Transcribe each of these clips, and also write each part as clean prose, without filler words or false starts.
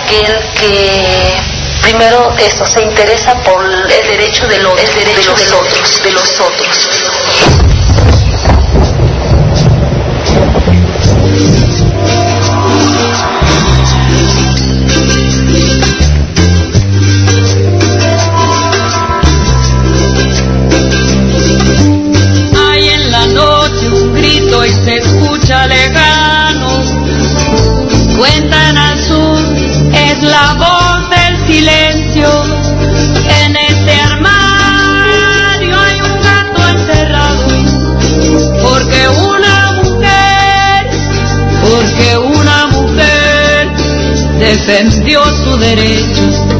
aquel que primero se interesa por el derecho de los otros. Hay en la noche un grito y se escucha lejano. Cuentan al sur, es la voz del silencio. En este armario hay un gato encerrado. Porque una mujer defendió su derecho.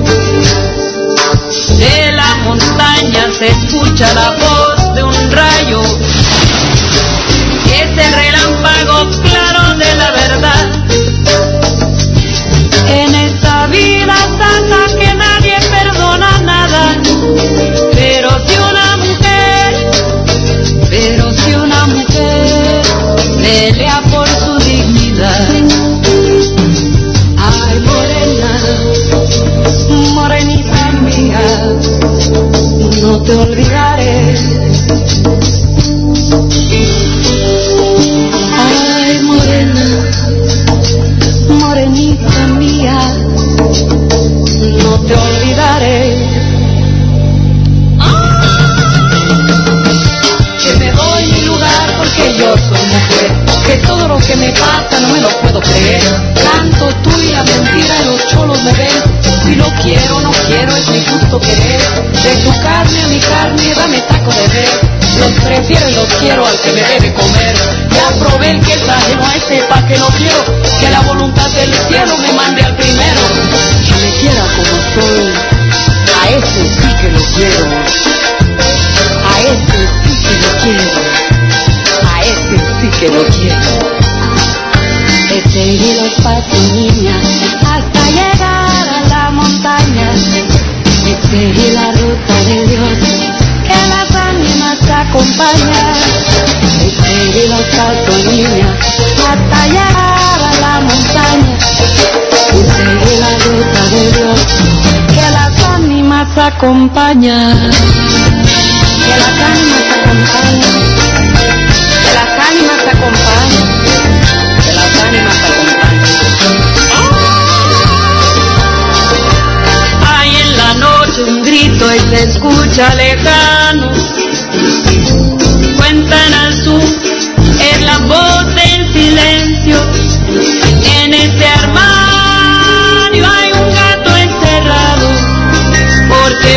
De la montaña se escucha la voz de un rayo. Es el relámpago claro de la verdad. En esta vida santa que nadie perdona nada. Pero si una mujer pelea por su dignidad. Ay, morena, morenita mía, no te olvidaré. Ay, morena, morenita mía, no te olvidaré. Que me doy mi lugar porque yo soy mujer. Que todo lo que me pasa no me lo puedo creer. Canto tú y la mentira y los cholos me ven. Si lo quiero, no quiero, es mi gusto querer. De tu carne a mi carne, dame taco de ver. Los prefiero y los quiero al que me debe comer. Ya probé el que es ajeno a ese pa' que no quiero. Que la voluntad del cielo me mande al primero. Que me quiera como soy, a ese sí que lo quiero. A ese sí que lo quiero. A ese sí que lo quiero. He seguido los pasos, niña, hasta llegar a la montaña. He seguido la ruta de Dios, que las ánimas te acompañan. He seguido los pasos, niña, hasta llegar a la montaña. He seguido la ruta de Dios, que las ánimas te acompañan. Que las ánimas te acompañan. Que las ánimas te acompañan. Que las ánimas te acompañan. Hay en la noche un grito y se escucha lejano. Cuentan al sur, es la voz del silencio. En este armario hay un gato encerrado. Porque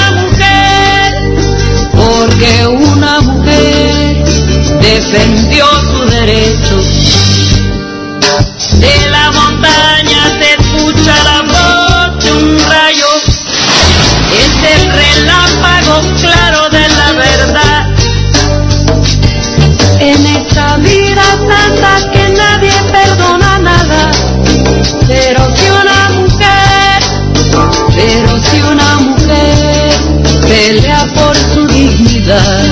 una mujer defendió su derecho. De la montaña se escucha la voz de un rayo. Es el relámpago claro de la verdad. En esta vida santa que nadie perdona nada. Pero si una mujer pelea por su dignidad.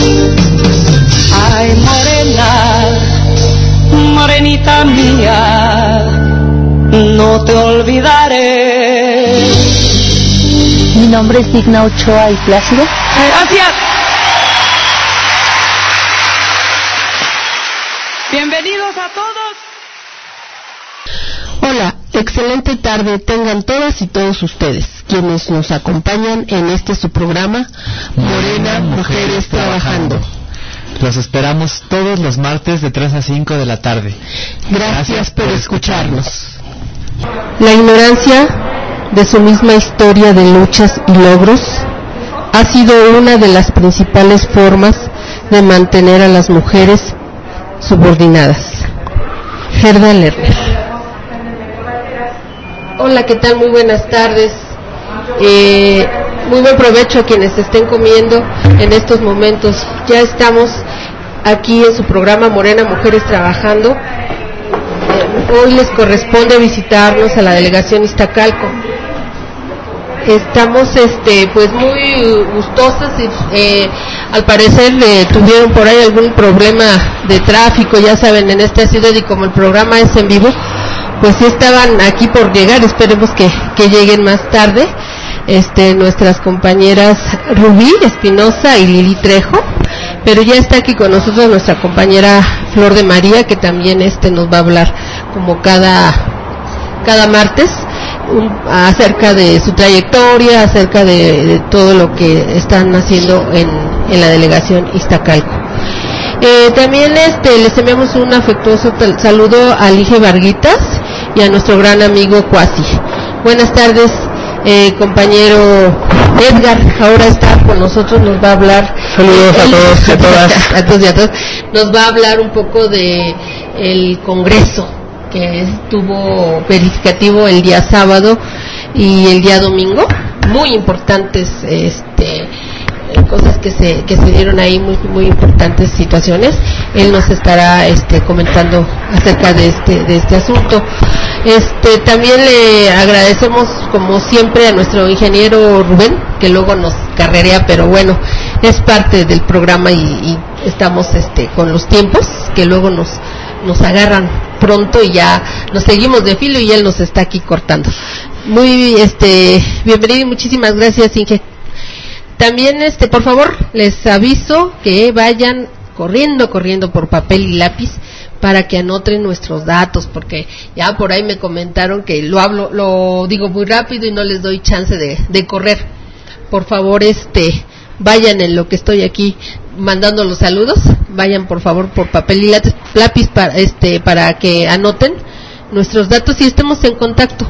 Ay, morena, morenita mía, no te olvidaré. Mi nombre es Digna Ochoa y Plácido. Gracias. Bienvenidos a todos. Hola, excelente tarde tengan todas y todos ustedes, quienes nos acompañan en este su programa, Morena Mujeres Trabajando. Los esperamos todos los martes de 3 a 5 de la tarde. Gracias por escucharnos. La ignorancia de su misma historia de luchas y logros ha sido una de las principales formas de mantener a las mujeres subordinadas. Gerda Lerner. Hola, ¿qué tal? Muy buenas tardes. Muy buen provecho a quienes estén comiendo en estos momentos. Ya estamos aquí en su programa Morena Mujeres Trabajando. Hoy les corresponde visitarnos a la delegación Iztacalco. Estamos pues muy gustosas y al parecer tuvieron por ahí algún problema de tráfico, ya saben, en esta ciudad, y como el programa es en vivo, pues sí estaban aquí por llegar, esperemos que lleguen más tarde, nuestras compañeras Rubí Espinosa y Lili Trejo, pero ya está aquí con nosotros nuestra compañera Flor de María, que también nos va a hablar como cada martes acerca de su trayectoria, acerca de todo lo que están haciendo en la delegación Iztacalco. También les enviamos un afectuoso saludo a Lige Varguitas y a nuestro gran amigo Cuasi. Buenas tardes, compañero Edgar, ahora está con nosotros, nos va a hablar. Saludos a todos y a todas. A todos y a todas. Nos va a hablar un poco de el Congreso que estuvo verificativo el día sábado y el día domingo, muy importantes cosas que se dieron ahí, muy muy importantes situaciones. Él nos estará comentando acerca de este asunto. También le agradecemos como siempre a nuestro ingeniero Rubén, que luego nos carrerea, pero bueno, es parte del programa y estamos con los tiempos que luego nos agarran pronto y ya nos seguimos de filo y él nos está aquí cortando. Muy bienvenido y muchísimas gracias, Inge. También por favor les aviso que vayan corriendo por papel y lápiz para que anoten nuestros datos, porque ya por ahí me comentaron que lo digo muy rápido y no les doy chance de correr. Por favor, vayan en lo que estoy aquí mandando los saludos, vayan por favor por papel y lápiz para que anoten nuestros datos y estemos en contacto.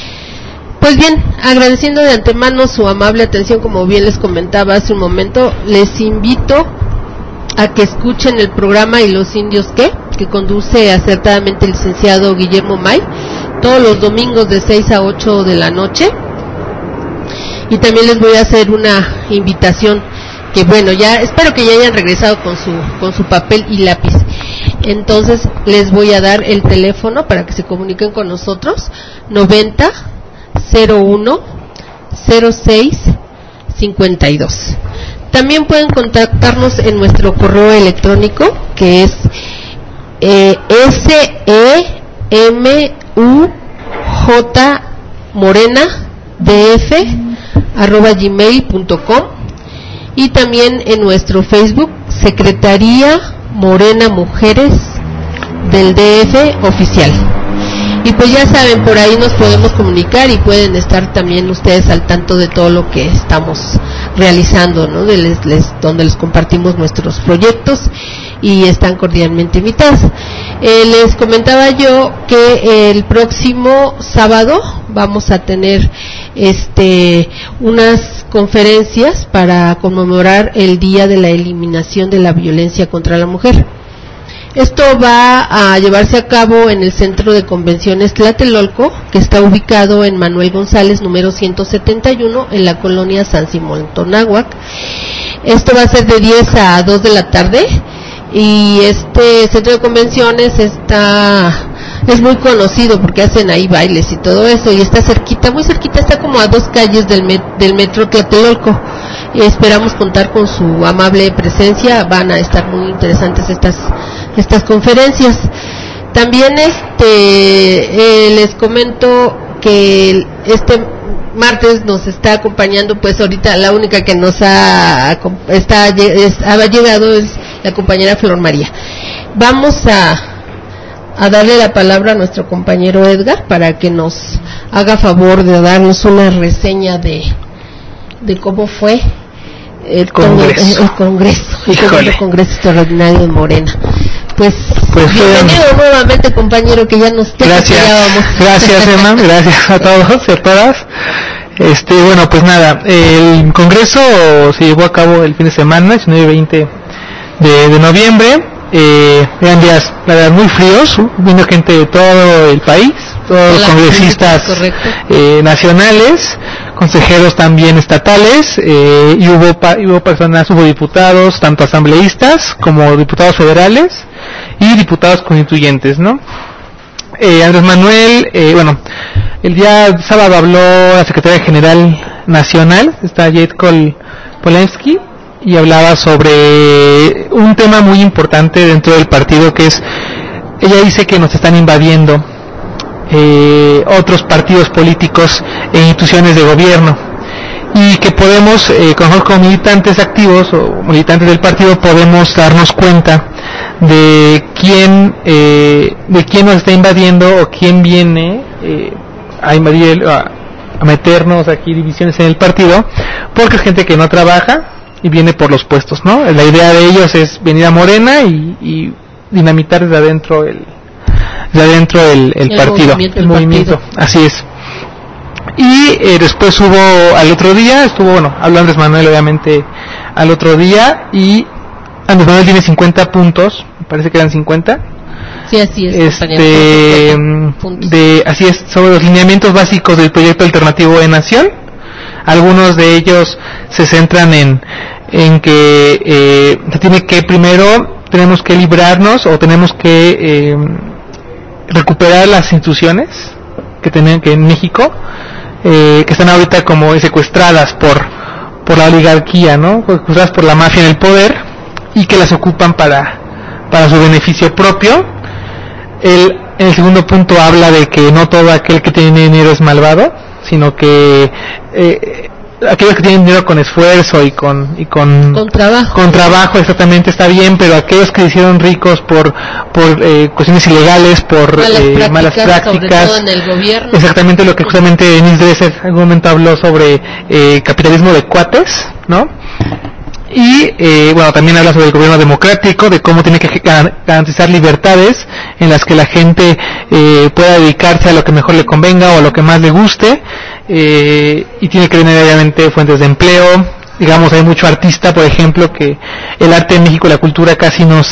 Pues bien, agradeciendo de antemano su amable atención, como bien les comentaba hace un momento, les invito a que escuchen el programa ¿Y los indios qué?, que conduce acertadamente el licenciado Guillermo May, todos los domingos de 6 a 8 de la noche. Y también les voy a hacer una invitación, que bueno, ya espero que ya hayan regresado con su papel y lápiz. Entonces les voy a dar el teléfono para que se comuniquen con nosotros, 90 01 06 52. También pueden contactarnos en nuestro correo electrónico, que es semujmorenadf@gmail.com, y también en nuestro Facebook, Secretaría Morena Mujeres del DF Oficial. Y pues ya saben, por ahí nos podemos comunicar y pueden estar también ustedes al tanto de todo lo que estamos realizando, ¿no? Donde les compartimos nuestros proyectos y están cordialmente invitados. Les comentaba yo que el próximo sábado vamos a tener unas conferencias para conmemorar el Día de la Eliminación de la Violencia contra la Mujer. Esto va a llevarse a cabo en el Centro de Convenciones Tlatelolco, que está ubicado en Manuel González, número 171, en la colonia San Simón Tonáhuac. Esto va a ser de 10 a 2 de la tarde, y este Centro de Convenciones es muy conocido porque hacen ahí bailes y todo eso, y está cerquita, muy cerquita, está como a 2 calles del metro Tlatelolco. Esperamos contar con su amable presencia, van a estar muy interesantes estas conferencias. También les comento que este martes nos está acompañando, pues ahorita la única que nos ha llegado es la compañera Flor María. Vamos a darle la palabra a nuestro compañero Edgar para que nos haga favor de darnos una reseña de cómo fue el Congreso Extraordinario de Morena. Pues bienvenido nuevamente, compañero, que ya nos gracias, Emma, gracias a todos y a todas. Bueno, pues nada, el Congreso se llevó a cabo el fin de semana, 19 y 20 de noviembre. Eran días, la verdad, muy fríos, vino gente de todo el país, todos los congresistas nacionales, consejeros también estatales, y hubo personas, hubo diputados, tanto asambleístas como diputados federales y diputados constituyentes, ¿no? Andrés Manuel, el día sábado habló la secretaria general nacional, está Jade Polensky, y hablaba sobre un tema muy importante dentro del partido, que es, ella dice que nos están invadiendo otros partidos políticos e instituciones de gobierno, y que podemos, como militantes activos o militantes del partido, podemos darnos cuenta de quién nos está invadiendo o quién viene a invadir, a meternos aquí divisiones en el partido, porque es gente que no trabaja y viene por los puestos, ¿no? La idea de ellos es venir a Morena y dinamitar desde adentro el partido, el movimiento, así es. Y después hubo, al otro día, habló Andrés Manuel obviamente al otro día, y Andrés Manuel tiene 50 puntos, me parece que eran 50. Sí, así es. Así es, sobre los lineamientos básicos del proyecto alternativo de nación. Algunos de ellos se centran en que tenemos que librarnos, o tenemos que recuperar las instituciones que en México, que están ahorita como secuestradas por la oligarquía, ¿no? Secuestradas por la mafia en el poder, y que las ocupan para su beneficio propio. En el segundo punto habla de que no todo aquel que tiene dinero es malvado, sino que aquellos que tienen dinero con esfuerzo y con trabajo exactamente está bien, pero aquellos que se hicieron ricos por cuestiones ilegales, por malas prácticas, sobre todo en el gobierno. Exactamente lo que justamente Denise Dresser en algún momento habló sobre capitalismo de cuates, ¿no? Y también habla sobre el gobierno democrático, de cómo tiene que garantizar libertades en las que la gente pueda dedicarse a lo que mejor le convenga o a lo que más le guste, y tiene que tener obviamente fuentes de empleo. Digamos, hay mucho artista, por ejemplo, que el arte en México y la cultura casi no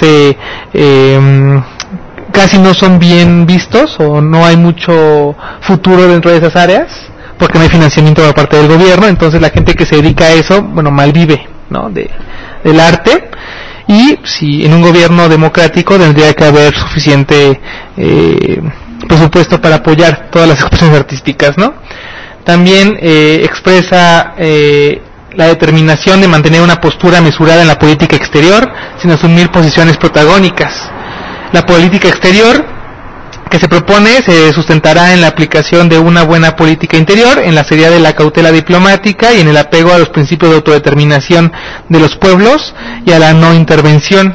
son bien vistos, o no hay mucho futuro dentro de esas áreas porque no hay financiamiento por parte del gobierno. Entonces la gente que se dedica a eso, malvive, ¿no? del arte. Y si en un gobierno democrático tendría que haber suficiente presupuesto para apoyar todas las expresiones artísticas, ¿no? También expresa la determinación de mantener una postura mesurada en la política exterior sin asumir posiciones protagónicas. La política exterior que se propone se sustentará en la aplicación de una buena política interior, en la seriedad de la cautela diplomática y en el apego a los principios de autodeterminación de los pueblos y a la no intervención.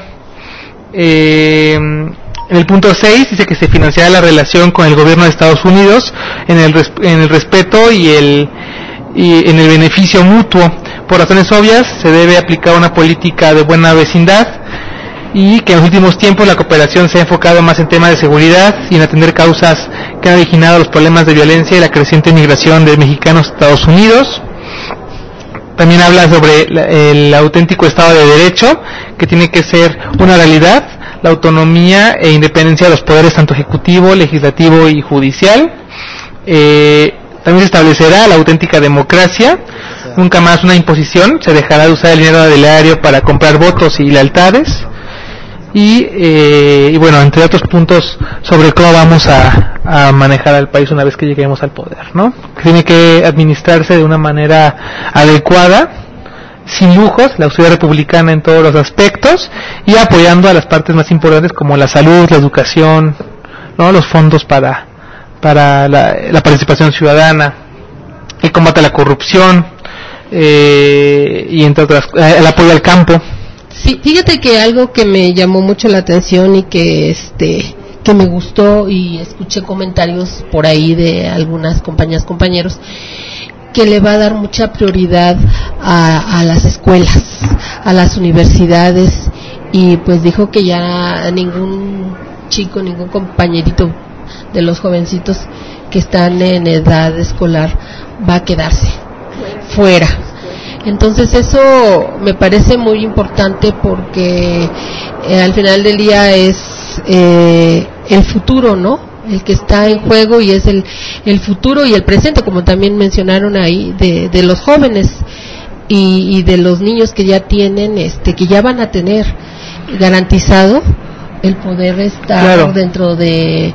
En el punto 6 dice que se financiará la relación con el gobierno de Estados Unidos en el respeto y en el beneficio mutuo. Por razones obvias se debe aplicar una política de buena vecindad, y que en los últimos tiempos la cooperación se ha enfocado más en temas de seguridad y en atender causas que han originado los problemas de violencia y la creciente migración de mexicanos a Estados Unidos. También habla sobre el auténtico Estado de Derecho, que tiene que ser una realidad, la autonomía e independencia de los poderes tanto ejecutivo, legislativo y judicial. También se establecerá la auténtica democracia, nunca más una imposición, se dejará de usar el dinero del erario para comprar votos y lealtades. Y entre otros puntos sobre cómo vamos a manejar al país una vez que lleguemos al poder, ¿no? Que tiene que administrarse de una manera adecuada, sin lujos, la austeridad republicana en todos los aspectos, y apoyando a las partes más importantes como la salud, la educación, ¿no? Los fondos para la participación ciudadana, el combate a la corrupción, y entre otras, el apoyo al campo. Sí, fíjate que algo que me llamó mucho la atención y que me gustó, y escuché comentarios por ahí de algunas compañeros, que le va a dar mucha prioridad a las escuelas, a las universidades, y pues dijo que ya ningún compañerito de los jovencitos que están en edad escolar va a quedarse fuera. Entonces eso me parece muy importante, porque al final del día es el futuro, ¿no? El que está en juego, y es el futuro y el presente, como también mencionaron ahí, de los jóvenes y de los niños que ya tienen, que ya van a tener garantizado el poder estar dentro de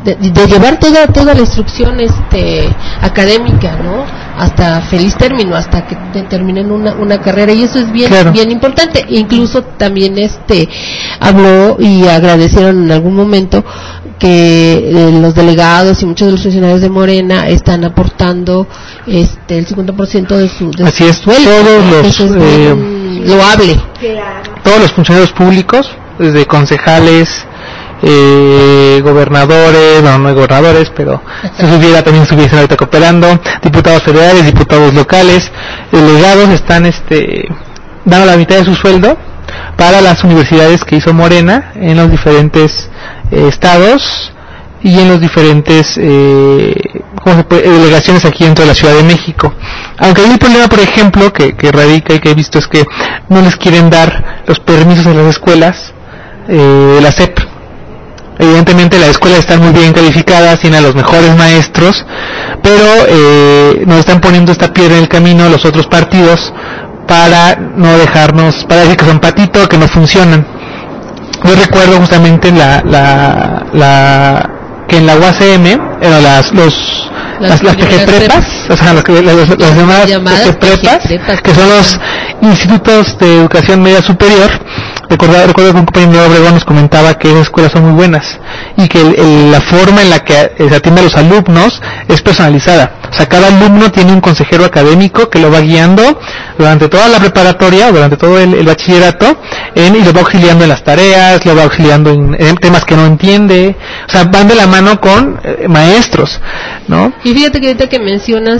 de llevar toda la instrucción académica, ¿no? Hasta feliz término, hasta que terminen una carrera, y eso es bien, claro, bien importante. Incluso también habló y agradecieron en algún momento que los delegados y muchos de los funcionarios de Morena están aportando el 50% de su así es, sueldo. Todos los loable. Todos los funcionarios públicos, desde concejales, gobernadores, no hay gobernadores, pero si estuviesen ahorita cooperando, diputados federales, diputados locales, delegados, están dando la mitad de su sueldo para las universidades que hizo Morena en los diferentes estados y en los diferentes delegaciones aquí dentro de la Ciudad de México. Aunque hay un problema, por ejemplo, que radica y que he visto, es que no les quieren dar los permisos en las escuelas de la SEP. Evidentemente las escuelas están muy bien calificadas, tienen a los mejores maestros, pero nos están poniendo esta piedra en el camino los otros partidos para no dejarnos, para decir que son patito, que no funcionan. Yo recuerdo justamente que en la UACM eran las PG prepas, o sea, las llamadas PG prepas, que son los institutos de educación media superior. Recuerdo que un compañero de Obregón nos comentaba que esas escuelas son muy buenas y que la forma en la que se atiende a los alumnos es personalizada. O sea, cada alumno tiene un consejero académico que lo va guiando durante toda la preparatoria, durante todo el bachillerato, y lo va auxiliando en las tareas, lo va auxiliando en temas que no entiende. O sea, van de la mano con maestros, ¿no? Y fíjate que ahorita que mencionas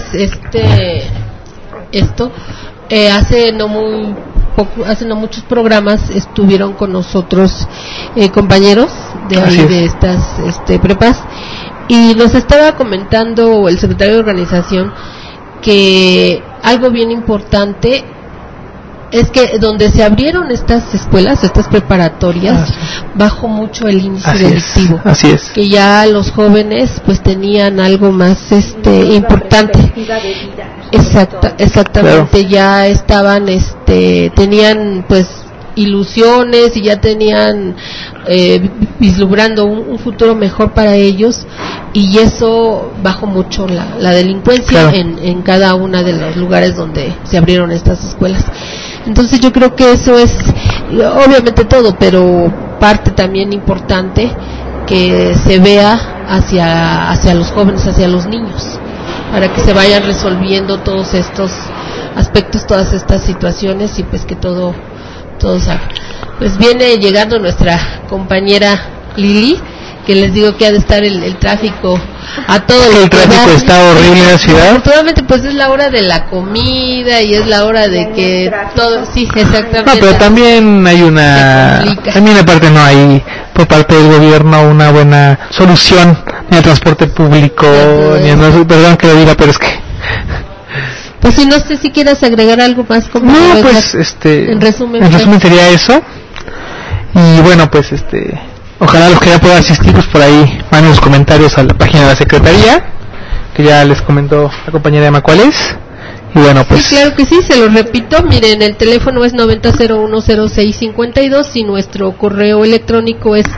hace no muchos programas estuvieron con nosotros compañeros de ahí de estas prepas, y nos estaba comentando el secretario de organización que algo bien importante es que donde se abrieron estas escuelas, estas preparatorias, bajó mucho el índice delictivo. Así es. Que ya los jóvenes pues tenían algo más importante. Exactamente, claro. Ya estaban tenían pues ilusiones y ya tenían vislumbrando un futuro mejor para ellos, y eso bajó mucho la delincuencia, claro, en cada uno de los lugares donde se abrieron estas escuelas. Entonces yo creo que eso es obviamente todo, pero parte también importante que se vea hacia los jóvenes, hacia los niños, para que se vayan resolviendo todos estos aspectos, todas estas situaciones, y pues que todo salga. Pues viene llegando nuestra compañera Lili, que les digo que ha de estar el tráfico a todo el tráfico está horrible en la ciudad. Afortunadamente pues es la hora de la comida y es la hora de que todo, sí, exactamente. No, pero también hay también aparte no hay por parte del gobierno una buena solución en el transporte público, perdón que lo diga, pero es que pues si no sé si quieras agregar algo más como no, pues en resumen sería eso. Y bueno, pues ojalá los que ya puedan asistir, pues por ahí manden los comentarios a la página de la Secretaría, que ya les comentó la compañera Emma cuál es. Y bueno, pues sí, claro que sí, se lo repito, miren, el teléfono es 90010652 y nuestro correo electrónico es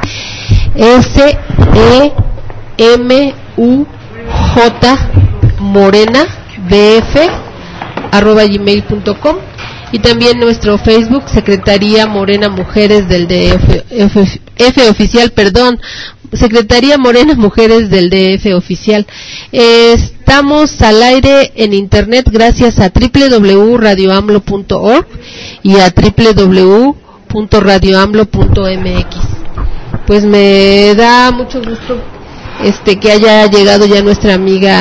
semujmorenabf@gmail.com, y también nuestro Facebook, Secretaría Morena Mujeres del DF oficial, Secretaría Morena Mujeres del DF oficial. Estamos al aire en internet gracias a www.radioamlo.org y a www.radioamlo.mx. Pues me da mucho gusto que haya llegado ya nuestra amiga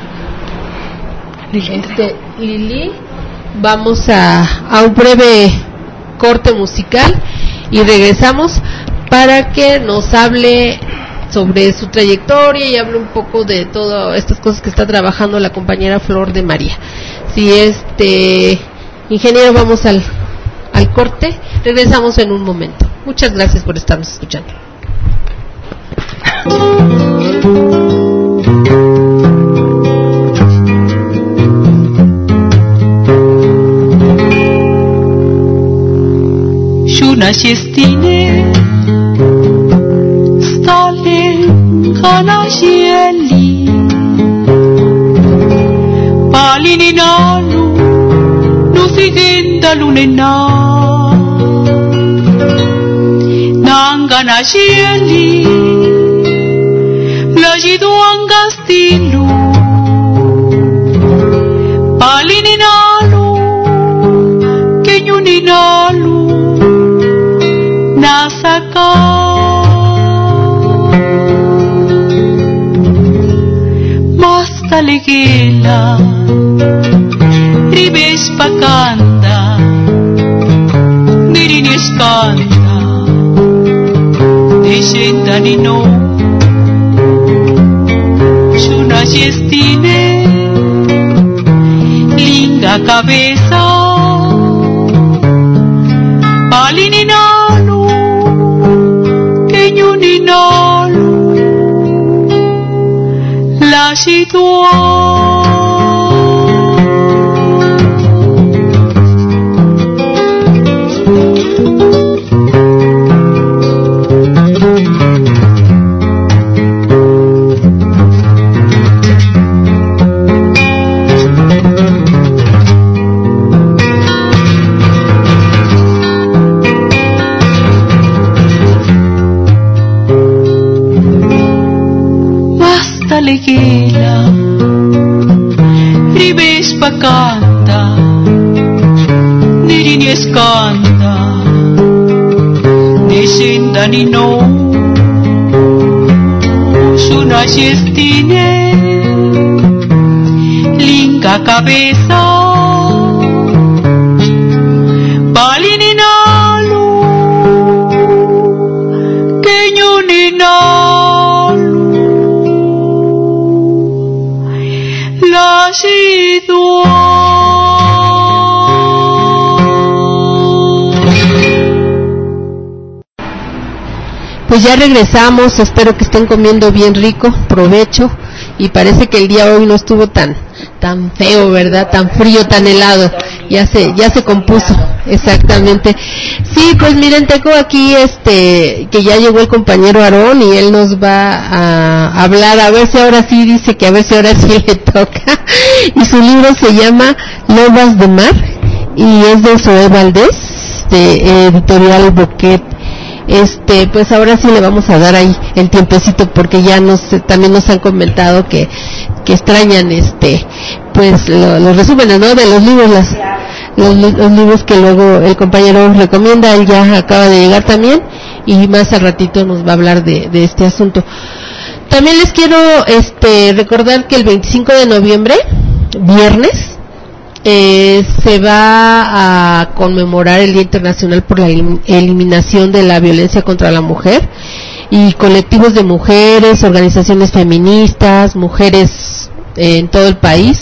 Lili. Vamos a un breve corte musical y regresamos para que nos hable sobre su trayectoria y hable un poco de todas estas cosas que está trabajando la compañera Flor de María. Si ingeniero, vamos al corte, regresamos en un momento. Muchas gracias por estarnos escuchando. Una siestine stale Kanasheli Palininalu Nusigenda lunena Nanganasheli Lajiduangastilu Palininalu Kenyuninalu Nasaka Taligila Ribes pakanda Nirinis kanda Descenda nino Shuna gestine Linda cabeza Palininalu Kenyuninalu La Taligila Ribes pakanda Nirinis kanda Descenda nino Shuna gestine Linga cabeza Palininalu Kenyuninalu Pues ya regresamos, espero que estén comiendo bien rico, provecho, y parece que el día hoy no estuvo tan feo, ¿verdad? Tan frío, tan helado, ya se compuso, exactamente. Sí, pues miren, tengo aquí que ya llegó el compañero Aarón y él nos va a hablar, a ver si ahora sí dice que a ver si ahora sí le toca, y su libro se llama Lobas de Mar, y es de Zoé Valdés, de editorial Boquet. Pues ahora sí le vamos a dar ahí el tiempecito, porque ya también nos han comentado que extrañan pues los resúmenes, ¿no? De los libros, los libros que luego el compañero recomienda. Él ya acaba de llegar también y más al ratito nos va a hablar de este asunto. También les quiero recordar que el 25 de noviembre, viernes, se va a conmemorar el Día Internacional por la Eliminación de la Violencia contra la Mujer, y colectivos de mujeres, organizaciones feministas, mujeres en todo el país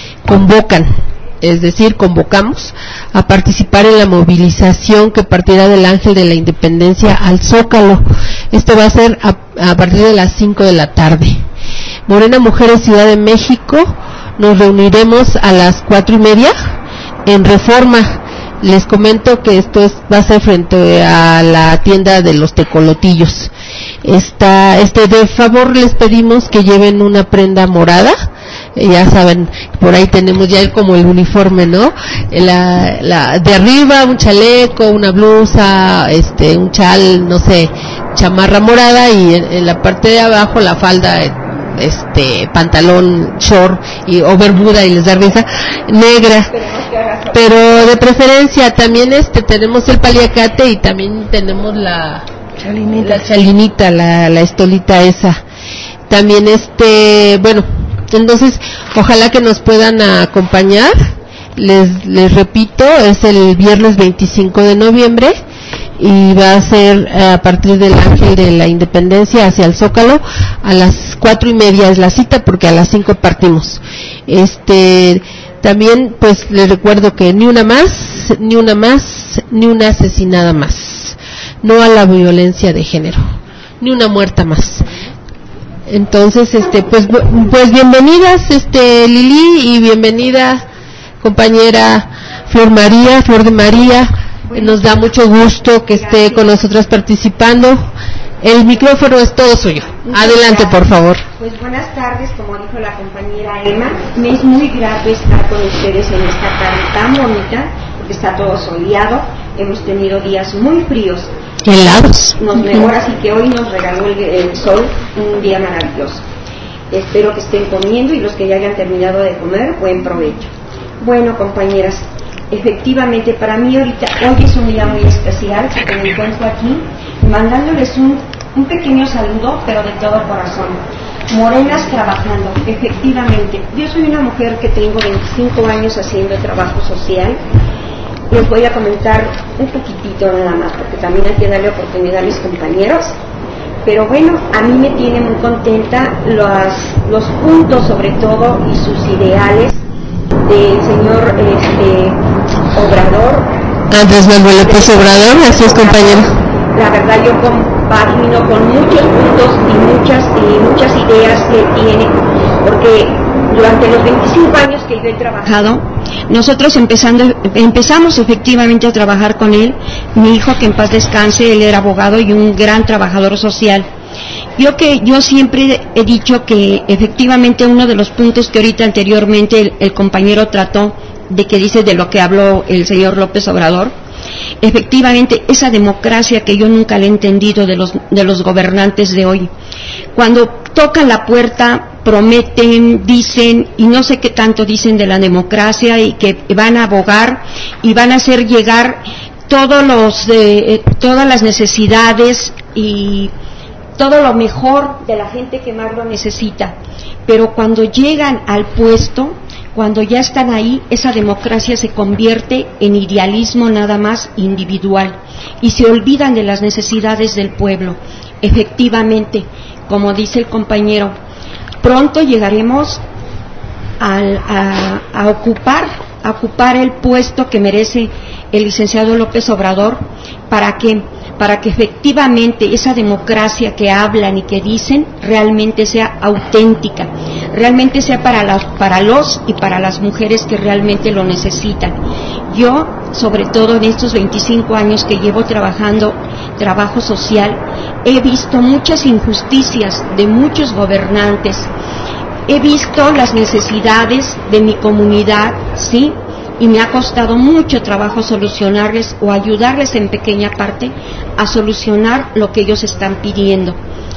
convocamos a participar en la movilización que partirá del Ángel de la Independencia al Zócalo. Esto va a ser a partir de las 5 de la tarde. Morena Mujeres Ciudad de México, nos reuniremos a las 4:30 en Reforma. Les comento que esto va a ser frente a la tienda de los tecolotillos. De favor les pedimos que lleven una prenda morada. Ya saben, por ahí tenemos ya como el uniforme, ¿no? De arriba un chaleco, una blusa, un chal, no sé, chamarra morada, y en la parte de abajo la falda, pantalón short o bermuda, y les da risa, negra, pero de preferencia también tenemos el paliacate, y también tenemos la chalinita, la estolita esa, también bueno, entonces ojalá que nos puedan acompañar. Les repito, es el viernes 25 de noviembre y va a ser a partir del Ángel de la Independencia hacia el Zócalo. A las 4:30 es la cita, porque a las 5 partimos. También pues les recuerdo que ni una asesinada más, no a la violencia de género, ni una muerta más. Entonces pues bienvenidas Lili, y bienvenida compañera Flor de María. Nos da mucho gusto que esté con nosotras participando. El micrófono es todo suyo. Adelante, por favor. Pues buenas tardes, como dijo la compañera Emma. Me es muy grato estar con ustedes en esta tarde tan bonita, porque está todo soleado. Hemos tenido días muy fríos. Helados. Ahora sí que hoy nos regaló el sol un día maravilloso. Espero que estén comiendo y los que ya hayan terminado de comer, buen provecho. Bueno, compañeras, efectivamente para mí hoy es un día muy especial, porque me encuentro aquí mandándoles un pequeño saludo, pero de todo corazón. Morenas trabajando, efectivamente. Yo soy una mujer que tengo 25 años haciendo trabajo social. Les voy a comentar un poquitito nada más, porque también hay que darle oportunidad a mis compañeros. Pero bueno, a mí me tiene muy contenta los puntos sobre todo y sus ideales del señor Obrador. Andrés Manuel López Obrador, así es, compañero. La verdad yo compagino con muchos puntos y muchas ideas que tiene, porque durante los 25 años que yo he trabajado, nosotros empezamos efectivamente a trabajar con él. Mi hijo, que en paz descanse, él era abogado y un gran trabajador social. Yo siempre he dicho que efectivamente uno de los puntos que ahorita anteriormente el compañero trató, de lo que habló el señor López Obrador, efectivamente esa democracia que yo nunca le he entendido de los gobernantes de hoy. Cuando tocan la puerta, prometen, dicen, y no sé qué tanto dicen de la democracia, y que van a abogar y van a hacer llegar todas las necesidades y todo lo mejor de la gente que más lo necesita. Pero cuando llegan al puesto, cuando ya están ahí, esa democracia se convierte en idealismo nada más individual y se olvidan de las necesidades del pueblo. Efectivamente, como dice el compañero, pronto llegaremos a ocupar el puesto que merece el licenciado López Obrador, para que efectivamente esa democracia que hablan y que dicen realmente sea auténtica, realmente sea para los y para las mujeres que realmente lo necesitan. Yo, sobre todo en estos 25 años que llevo trabajando trabajo social, he visto muchas injusticias de muchos gobernantes, he visto las necesidades de mi comunidad, ¿sí? Y me ha costado mucho trabajo solucionarles o ayudarles en pequeña parte a solucionar lo que ellos están pidiendo.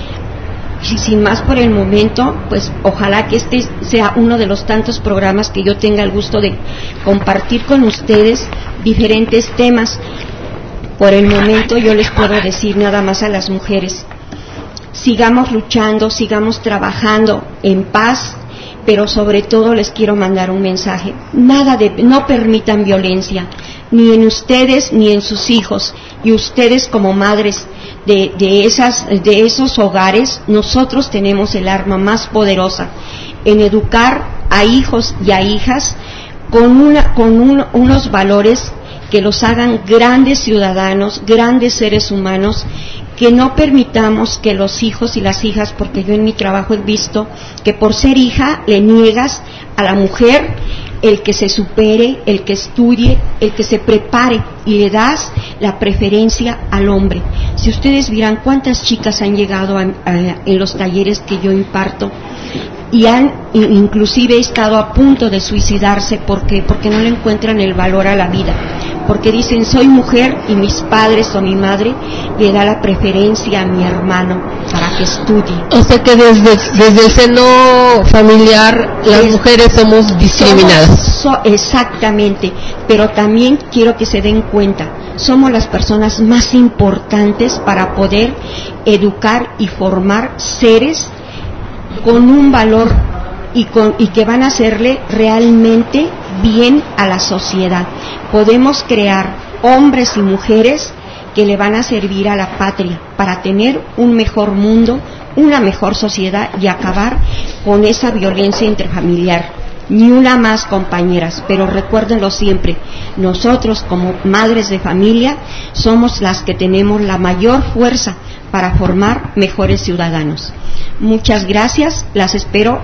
Y sin más por el momento, pues ojalá que este sea uno de los tantos programas que yo tenga el gusto de compartir con ustedes diferentes temas. Por el momento yo les puedo decir nada más a las mujeres: sigamos luchando, sigamos trabajando en paz, pero sobre todo les quiero mandar un mensaje: no permitan violencia, ni en ustedes ni en sus hijos. Y ustedes, como madres de esos hogares, nosotros tenemos el arma más poderosa en educar a hijos y a hijas con unos valores que los hagan grandes ciudadanos, grandes seres humanos. Que no permitamos que los hijos y las hijas, porque yo en mi trabajo he visto que por ser hija le niegas a la mujer el que se supere, el que estudie, el que se prepare, y le das la preferencia al hombre. Si ustedes vieran cuántas chicas han llegado en los talleres que yo imparto y han inclusive estado a punto de suicidarse porque no le encuentran el valor a la vida, porque dicen: soy mujer y mis padres o mi madre le da la preferencia a mi hermano para que estudie. O sea que desde el seno familiar las mujeres somos discriminadas. Exactamente, pero también quiero que se den cuenta, somos las personas más importantes para poder educar y formar seres con un valor y que van a hacerle realmente bien a la sociedad. Podemos crear hombres y mujeres que le van a servir a la patria para tener un mejor mundo, una mejor sociedad y acabar con esa violencia intrafamiliar. Ni una más, compañeras, pero recuérdenlo siempre: nosotros como madres de familia somos las que tenemos la mayor fuerza para formar mejores ciudadanos. Muchas gracias, las espero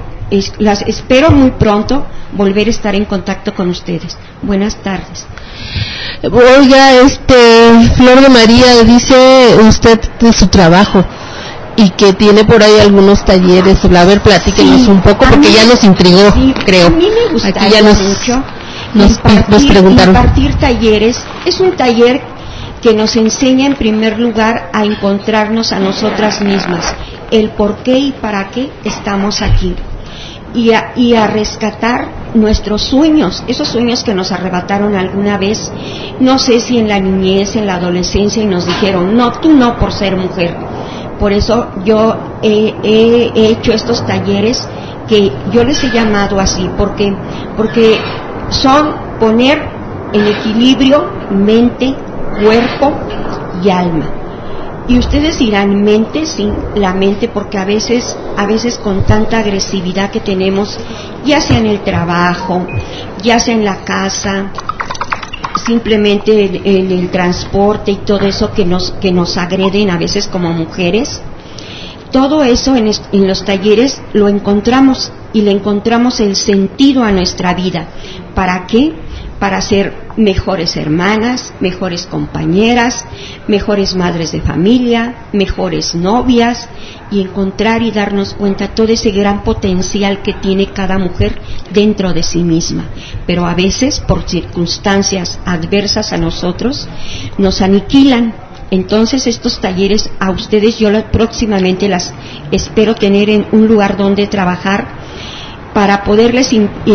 muy pronto volver a estar en contacto con ustedes. Buenas tardes. Oiga, Flor de María, dice usted de su trabajo, y que tiene por ahí algunos talleres. A ver, platíquenos un poco, porque ya nos intrigó, creo. A mí me gustaría aquí ya nos preguntaron. Impartir talleres. Es un taller que nos enseña en primer lugar a encontrarnos a nosotras mismas, el por qué y para qué estamos aquí, y a rescatar nuestros sueños, esos sueños que nos arrebataron alguna vez, no sé si en la niñez, en la adolescencia, y nos dijeron, no, tú no, por ser mujer. Por eso yo he hecho estos talleres que yo les he llamado así, porque son poner en equilibrio mente, cuerpo y alma. Y ustedes dirán mente, sí, la mente, porque a veces con tanta agresividad que tenemos, ya sea en el trabajo, ya sea en la casa, simplemente en el transporte y todo eso que nos agreden a veces como mujeres, todo eso en los talleres lo encontramos, y le encontramos el sentido a nuestra vida. ¿Para qué? Para ser mejores hermanas, mejores compañeras, mejores madres de familia, mejores novias, y encontrar y darnos cuenta todo ese gran potencial que tiene cada mujer dentro de sí misma. Pero a veces, por circunstancias adversas a nosotros, nos aniquilan. Entonces estos talleres a ustedes yo próximamente las espero tener en un lugar donde trabajar, para poderles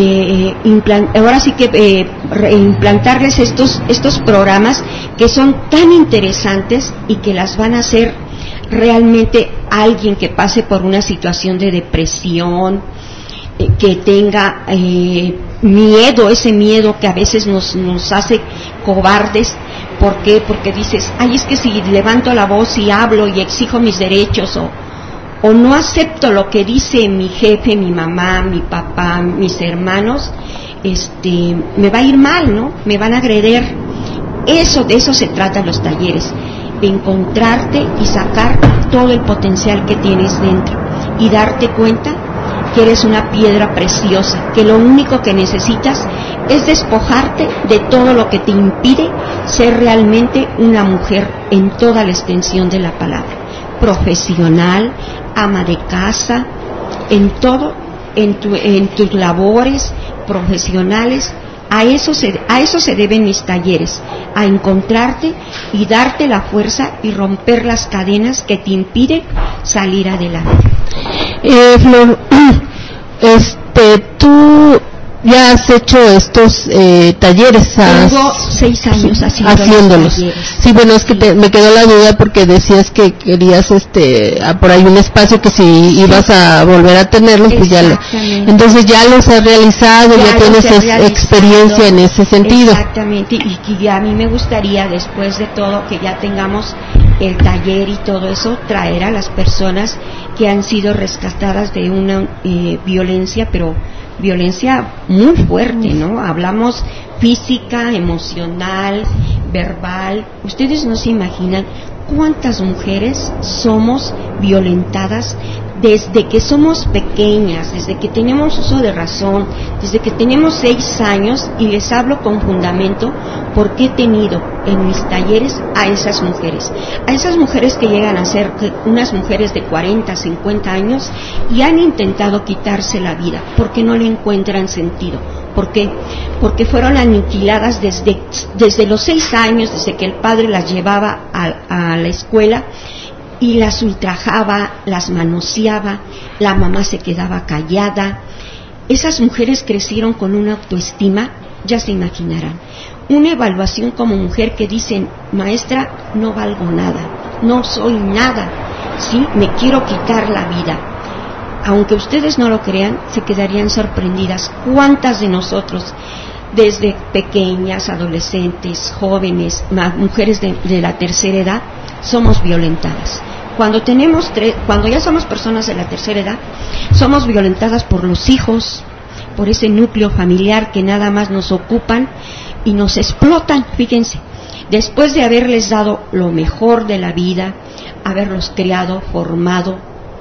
implantarles estos programas que son tan interesantes y que las van a hacer realmente alguien que pase por una situación de depresión, que tenga miedo, ese miedo que a veces nos hace cobardes. ¿Por qué? Porque dices, ay, es que si levanto la voz y hablo y exijo mis derechos, o no acepto lo que dice mi jefe, mi mamá, mi papá, mis hermanos, me va a ir mal, ¿no? Me van a agredir. De eso se tratan los talleres, de encontrarte y sacar todo el potencial que tienes dentro y darte cuenta que eres una piedra preciosa, que lo único que necesitas es despojarte de todo lo que te impide ser realmente una mujer en toda la extensión de la palabra, profesional, ama de casa, en todo, en tus labores profesionales. A eso se deben mis talleres, a encontrarte y darte la fuerza y romper las cadenas que te impiden salir adelante. Flor, tú ya has hecho estos talleres. Tengo 6 años haciéndolos. Sí, bueno, es que me quedó la duda porque decías que querías por ahí un espacio que si ibas a volver a tenerlos, pues ya entonces ya los has realizado, ya tienes experiencia en ese sentido. Exactamente, y a mí me gustaría, después de todo, que ya tengamos el taller y todo eso, traer a las personas que han sido rescatadas de una violencia, pero violencia muy fuerte, ¿no? Hablamos física, emocional, verbal. Ustedes no se imaginan cuántas mujeres somos violentadas desde que somos pequeñas, desde que tenemos uso de razón, desde que tenemos 6 años, y les hablo con fundamento porque he tenido en mis talleres a esas mujeres que llegan a ser unas mujeres de 40, 50 años y han intentado quitarse la vida porque no le encuentran sentido. ¿Por qué? Porque fueron aniquiladas desde los 6 años, desde que el padre las llevaba a la escuela y las ultrajaba, las manoseaba, la mamá se quedaba callada. Esas mujeres crecieron con una autoestima, ya se imaginarán, una evaluación como mujer que dicen, maestra, no valgo nada, no soy nada, ¿sí? Me quiero quitar la vida. Aunque ustedes no lo crean, se quedarían sorprendidas cuántas de nosotros, desde pequeñas, adolescentes, jóvenes, mujeres de la tercera edad, somos violentadas. Cuando ya somos personas de la tercera edad, somos violentadas por los hijos, por ese núcleo familiar que nada más nos ocupan y nos explotan. Fíjense, después de haberles dado lo mejor de la vida, haberlos criado, formado,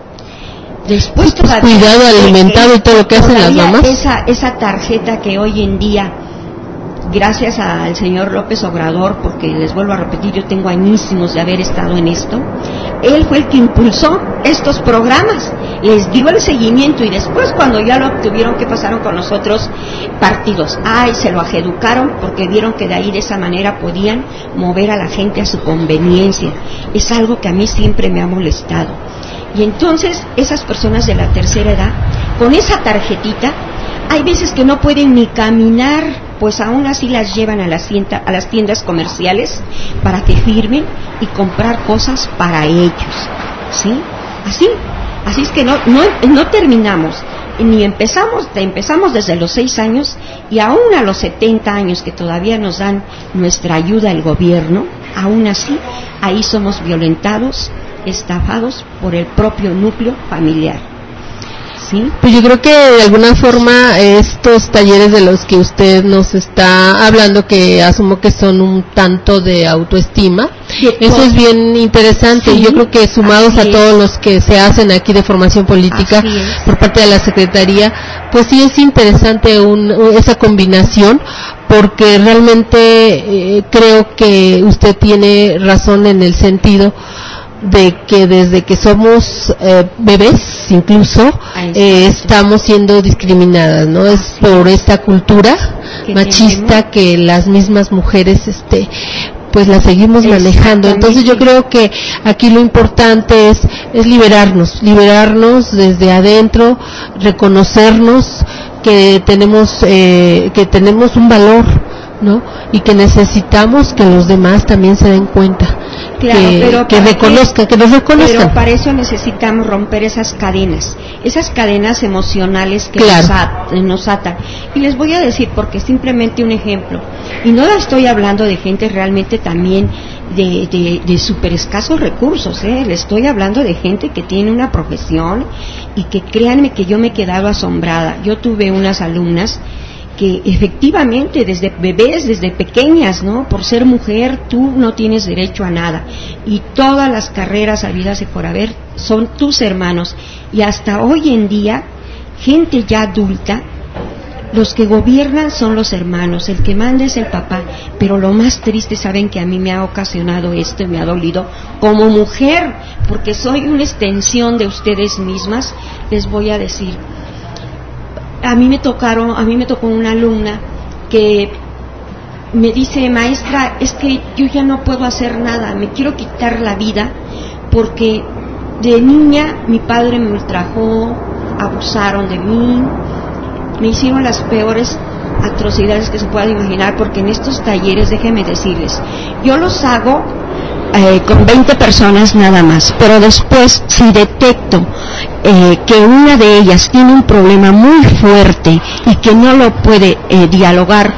después todavía cuidado, alimentado y todo lo que hacen las mamás. Esa tarjeta que hoy en día, gracias al señor López Obrador, porque les vuelvo a repetir, yo tengo añísimos de haber estado en esto, él fue el que impulsó estos programas, les dio el seguimiento y después cuando ya lo obtuvieron, ¿qué pasaron con los otros partidos? Se lo ajeducaron porque vieron que de ahí de esa manera podían mover a la gente a su conveniencia. Es algo que a mí siempre me ha molestado. Y entonces esas personas de la tercera edad, con esa tarjetita, hay veces que no pueden ni caminar, pues aún así las llevan a las tiendas comerciales para que firmen y comprar cosas para ellos, ¿sí? Así es que no terminamos, ni empezamos desde los 6 años y aún a los 70 años que todavía nos dan nuestra ayuda el gobierno, aún así, ahí somos violentados, estafados por el propio núcleo familiar. ¿Sí? Pues yo creo que de alguna forma estos talleres de los que usted nos está hablando, que asumo que son un tanto de autoestima, eso es bien interesante. Sí, yo creo que sumados a todos los que se hacen aquí de formación política por parte de la Secretaría, pues sí es interesante esa combinación, porque realmente creo que usted tiene razón en el sentido de que desde que somos bebés incluso estamos siendo discriminadas, ¿no? Es por esta cultura machista que las mismas mujeres pues la seguimos manejando. Entonces yo creo que aquí lo importante es liberarnos desde adentro, reconocernos que tenemos un valor, ¿no? Y que necesitamos que los demás también se den cuenta. Claro, que nos reconozcan. Pero para eso necesitamos romper esas cadenas emocionales que nos atan. Y les voy a decir, porque simplemente un ejemplo, y no estoy hablando de gente realmente también de súper escasos recursos, le estoy hablando de gente que tiene una profesión y que créanme que yo me he quedado asombrada. Yo tuve unas alumnas que efectivamente desde bebés, desde pequeñas, ¿no? Por ser mujer tú no tienes derecho a nada y todas las carreras habidas y por haber son tus hermanos, y hasta hoy en día gente ya adulta, los que gobiernan son los hermanos, el que manda es el papá. Pero lo más triste, saben que a mí me ha ocasionado esto y me ha dolido como mujer, porque soy una extensión de ustedes mismas. Les voy a decir, a mí me tocó una alumna que me dice: maestra, es que yo ya no puedo hacer nada, me quiero quitar la vida porque de niña mi padre me ultrajó, abusaron de mí, me hicieron las peores atrocidades que se puedan imaginar, porque en estos talleres, déjenme decirles, yo los hago con 20 personas nada más, pero después si detecto que una de ellas tiene un problema muy fuerte y que no lo puede dialogar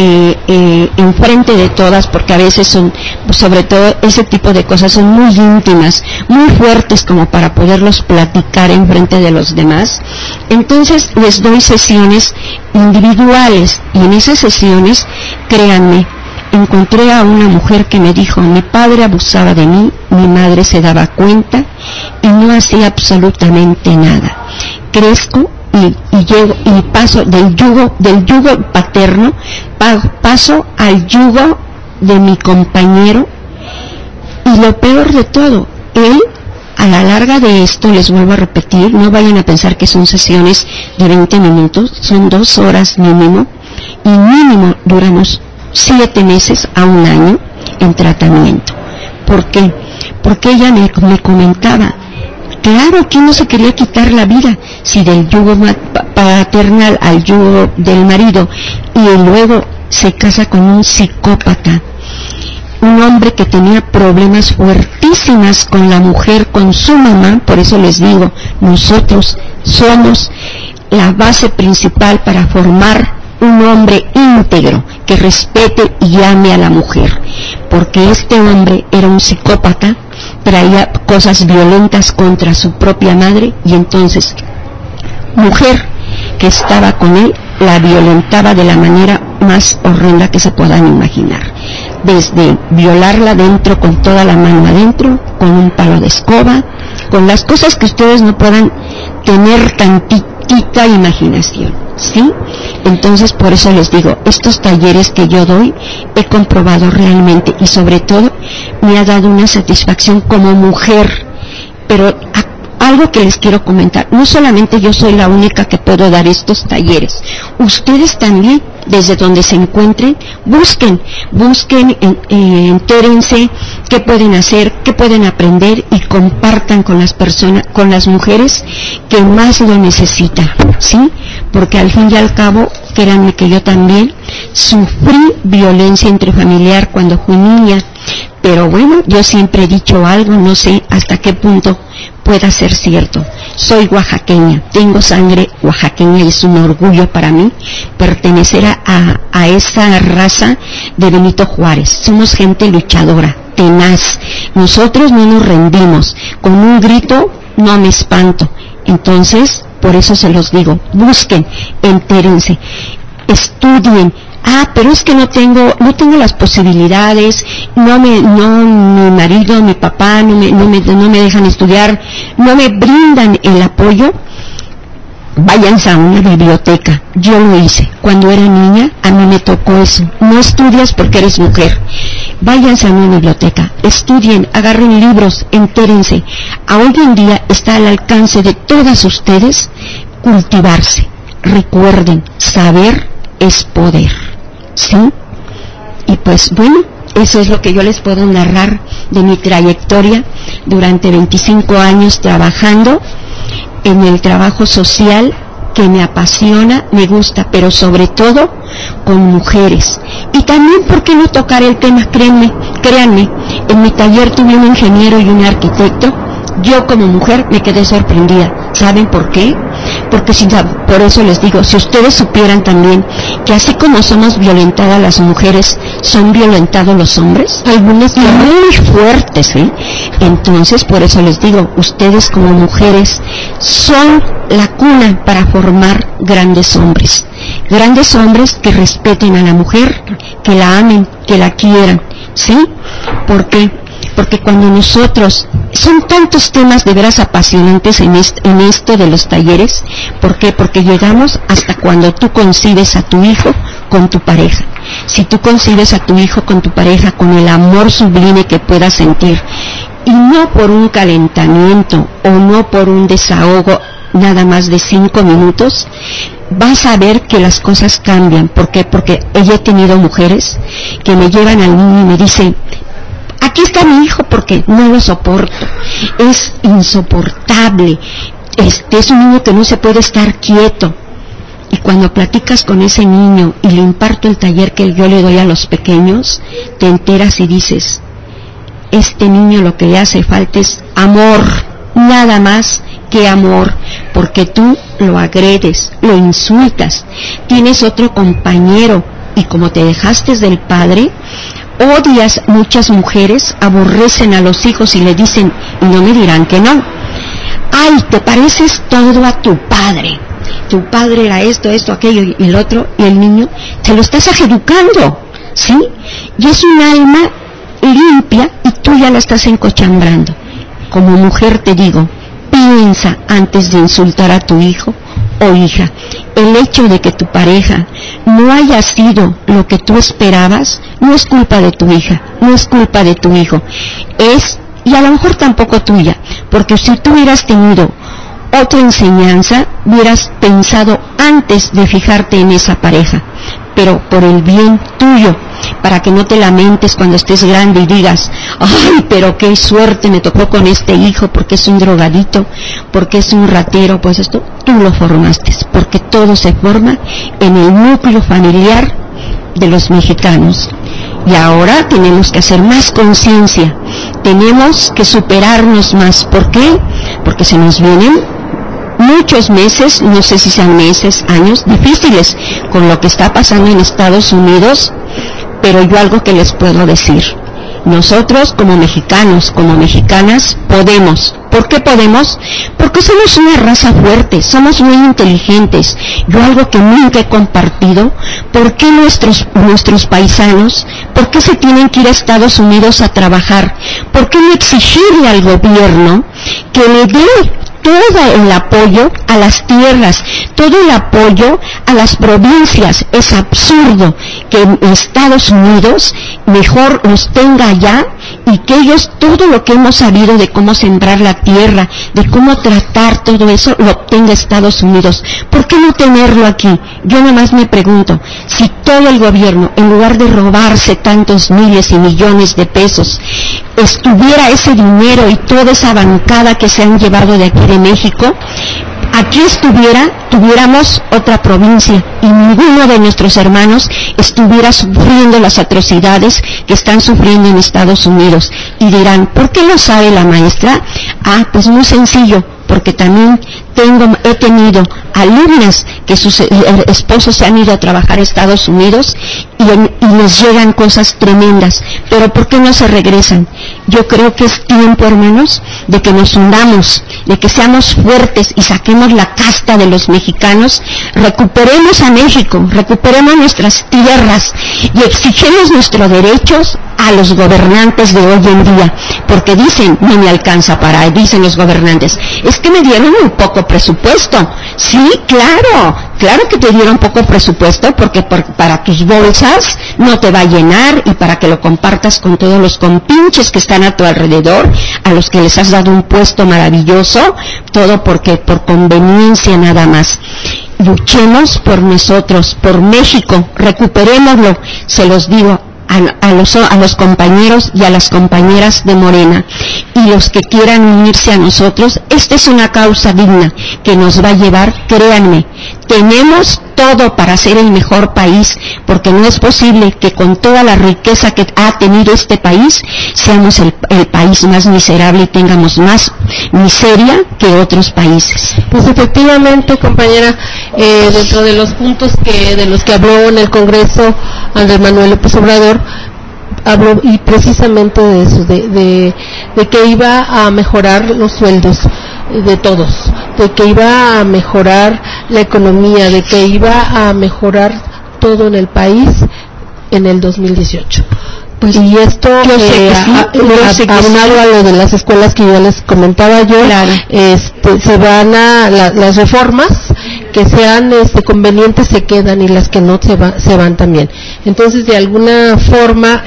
en frente de todas, porque a veces son, sobre todo ese tipo de cosas son muy íntimas, muy fuertes como para poderlos platicar en frente de los demás, entonces les doy sesiones individuales, y en esas sesiones, créanme, encontré a una mujer que me dijo: mi padre abusaba de mí, mi madre se daba cuenta y no hacía absolutamente nada. Crezco y llego y paso del yugo paterno, paso al yugo de mi compañero, y lo peor de todo, él, a la larga de esto, les vuelvo a repetir, no vayan a pensar que son sesiones de 20 minutos, son 2 horas mínimo, y mínimo duramos 7 meses a 1 año en tratamiento. ¿Por qué? Porque ella me comentaba, claro que no se quería quitar la vida, si del yugo paternal al yugo del marido, y luego se casa con un psicópata, un hombre que tenía problemas fuertísimas con la mujer, con su mamá. Por eso les digo, nosotros somos la base principal para formar un hombre íntegro que respete y ame a la mujer, porque este hombre era un psicópata, traía cosas violentas contra su propia madre, y entonces mujer que estaba con él la violentaba de la manera más horrenda que se puedan imaginar, desde violarla dentro, con toda la mano adentro, con un palo de escoba, con las cosas que ustedes no puedan tener tantita imaginación, ¿sí? Entonces, por eso les digo, estos talleres que yo doy, he comprobado realmente, y sobre todo me ha dado una satisfacción como mujer, Pero algo que les quiero comentar, no solamente yo soy la única que puedo dar estos talleres, ustedes también, desde donde se encuentren, busquen, entérense qué pueden hacer, qué pueden aprender y compartan con las personas, con las mujeres que más lo necesitan, ¿sí? Porque al fin y al cabo, créanme que yo también sufrí violencia intrafamiliar cuando fui niña, pero bueno, yo siempre he dicho algo, no sé hasta qué punto pueda ser cierto. Soy oaxaqueña, tengo sangre oaxaqueña y es un orgullo para mí pertenecer a esa raza de Benito Juárez. Somos gente luchadora, tenaz. Nosotros no nos rendimos. Con un grito no me espanto. Entonces, por eso se los digo, busquen, entérense, estudien. Pero es que no tengo las posibilidades, mi marido, mi papá no me dejan estudiar, no me brindan el apoyo. Váyanse a una biblioteca. Yo lo hice. Cuando era niña, a mí me tocó eso. No estudias porque eres mujer. Váyanse a una biblioteca, estudien, agarren libros, entérense. Hoy en día está al alcance de todas ustedes cultivarse. Recuerden, saber es poder. ¿Sí? Y pues bueno, eso es lo que yo les puedo narrar de mi trayectoria durante 25 años trabajando en el trabajo social que me apasiona, me gusta, pero sobre todo con mujeres. Y también, ¿por qué no tocar el tema? Créanme, en mi taller tuve un ingeniero y un arquitecto. Yo como mujer me quedé sorprendida. ¿Saben por qué? Porque por eso les digo, si ustedes supieran también que así como somos violentadas las mujeres, son violentados los hombres, algunas muy fuertes, ¿eh? Entonces, por eso les digo, ustedes como mujeres son la cuna para formar grandes hombres que respeten a la mujer, que la amen, que la quieran, ¿sí? ¿Por qué? Porque cuando nosotros, son tantos temas de veras apasionantes en esto de los talleres. ¿Por qué? Porque llegamos hasta cuando tú concibes a tu hijo con tu pareja. Si tú concibes a tu hijo con tu pareja, con el amor sublime que puedas sentir, y no por un calentamiento o no por un desahogo nada más de 5 minutos, vas a ver que las cosas cambian. ¿Por qué? Porque yo he tenido mujeres que me llevan al niño y me dicen: aquí está mi hijo porque no lo soporto, es insoportable, es un niño que no se puede estar quieto. Y cuando platicas con ese niño y le imparto el taller que yo le doy a los pequeños, te enteras y dices: este niño lo que le hace falta es amor, nada más que amor, porque tú lo agredes, lo insultas, tienes otro compañero y como te dejaste del padre, odias. Muchas mujeres aborrecen a los hijos y le dicen, y no me dirán que no: ay, te pareces todo a tu padre era esto, aquello y el otro. Y el niño te lo estás educando, ¿sí? Y es un alma limpia y tú ya la estás encochambrando. Como mujer te digo, piensa antes de insultar a tu hijo o hija. El hecho de que tu pareja no haya sido lo que tú esperabas no es culpa de tu hija, no es culpa de tu hijo, y a lo mejor tampoco tuya, porque si tú hubieras tenido otra enseñanza, hubieras pensado antes de fijarte en esa pareja, pero por el bien tuyo, para que no te lamentes cuando estés grande y digas: ay, pero qué suerte me tocó con este hijo, porque es un drogadito, porque es un ratero. Pues esto tú lo formaste, porque todo se forma en el núcleo familiar de los mexicanos. Y ahora tenemos que hacer más conciencia, tenemos que superarnos más. ¿Por qué? Porque se nos vienen muchos meses, no sé si sean meses, años difíciles con lo que está pasando en Estados Unidos. Pero yo algo que les puedo decir: nosotros como mexicanos, como mexicanas, podemos. ¿Por qué podemos? Porque somos una raza fuerte, somos muy inteligentes. Yo algo que nunca he compartido: ¿por qué nuestros paisanos, por qué se tienen que ir a Estados Unidos a trabajar? ¿Por qué no exigirle al gobierno que le dé todo el apoyo a las tierras, todo el apoyo a las provincias? Es absurdo que Estados Unidos mejor los tenga allá y y que ellos todo lo que hemos sabido de cómo sembrar la tierra, de cómo tratar todo eso, lo obtenga Estados Unidos. ¿Por qué no tenerlo aquí? Yo nomás me pregunto, si todo el gobierno, en lugar de robarse tantos miles y millones de pesos, estuviera ese dinero y toda esa bancada que se han llevado de aquí de México, aquí tuviéramos otra provincia y ninguno de nuestros hermanos estuviera sufriendo las atrocidades que están sufriendo en Estados Unidos. Y dirán, ¿por qué lo sabe la maestra? Pues muy sencillo, porque también he tenido alumnas que sus esposos se han ido a trabajar a Estados Unidos y les llegan cosas tremendas, pero ¿por qué no se regresan? Yo creo que es tiempo, hermanos, de que nos hundamos, de que seamos fuertes y saquemos la casta de los mexicanos, recuperemos a México, recuperemos nuestras tierras y exigimos nuestros derechos a los gobernantes de hoy en día, porque dicen, no me alcanza para, dicen los gobernantes, es que me dieron un poco presupuesto. Sí, claro que te dieron poco presupuesto porque para tus bolsas no te va a llenar y para que lo compartas con todos los compinches que están a tu alrededor, a los que les has dado un puesto maravilloso, todo porque por conveniencia nada más. Luchemos por nosotros, por México, recuperémoslo, se los digo a los compañeros y a las compañeras de Morena, y los que quieran unirse a nosotros. Esta es una causa digna que nos va a llevar, créanme, tenemos todo para ser el mejor país, porque no es posible que con toda la riqueza que ha tenido este país seamos el país más miserable y tengamos más miseria que otros países. Pues efectivamente, compañera, dentro de los puntos de los que habló en el Congreso Andrés Manuel López Obrador, habló y precisamente de eso, de que iba a mejorar los sueldos de todos, de que iba a mejorar la economía, de que iba a mejorar todo en el país en el 2018. Pues, y esto, aunado a lo de las escuelas que ya les comentaba yo, claro, se van a las reformas que sean convenientes se quedan y las que no se van también. Entonces, de alguna forma,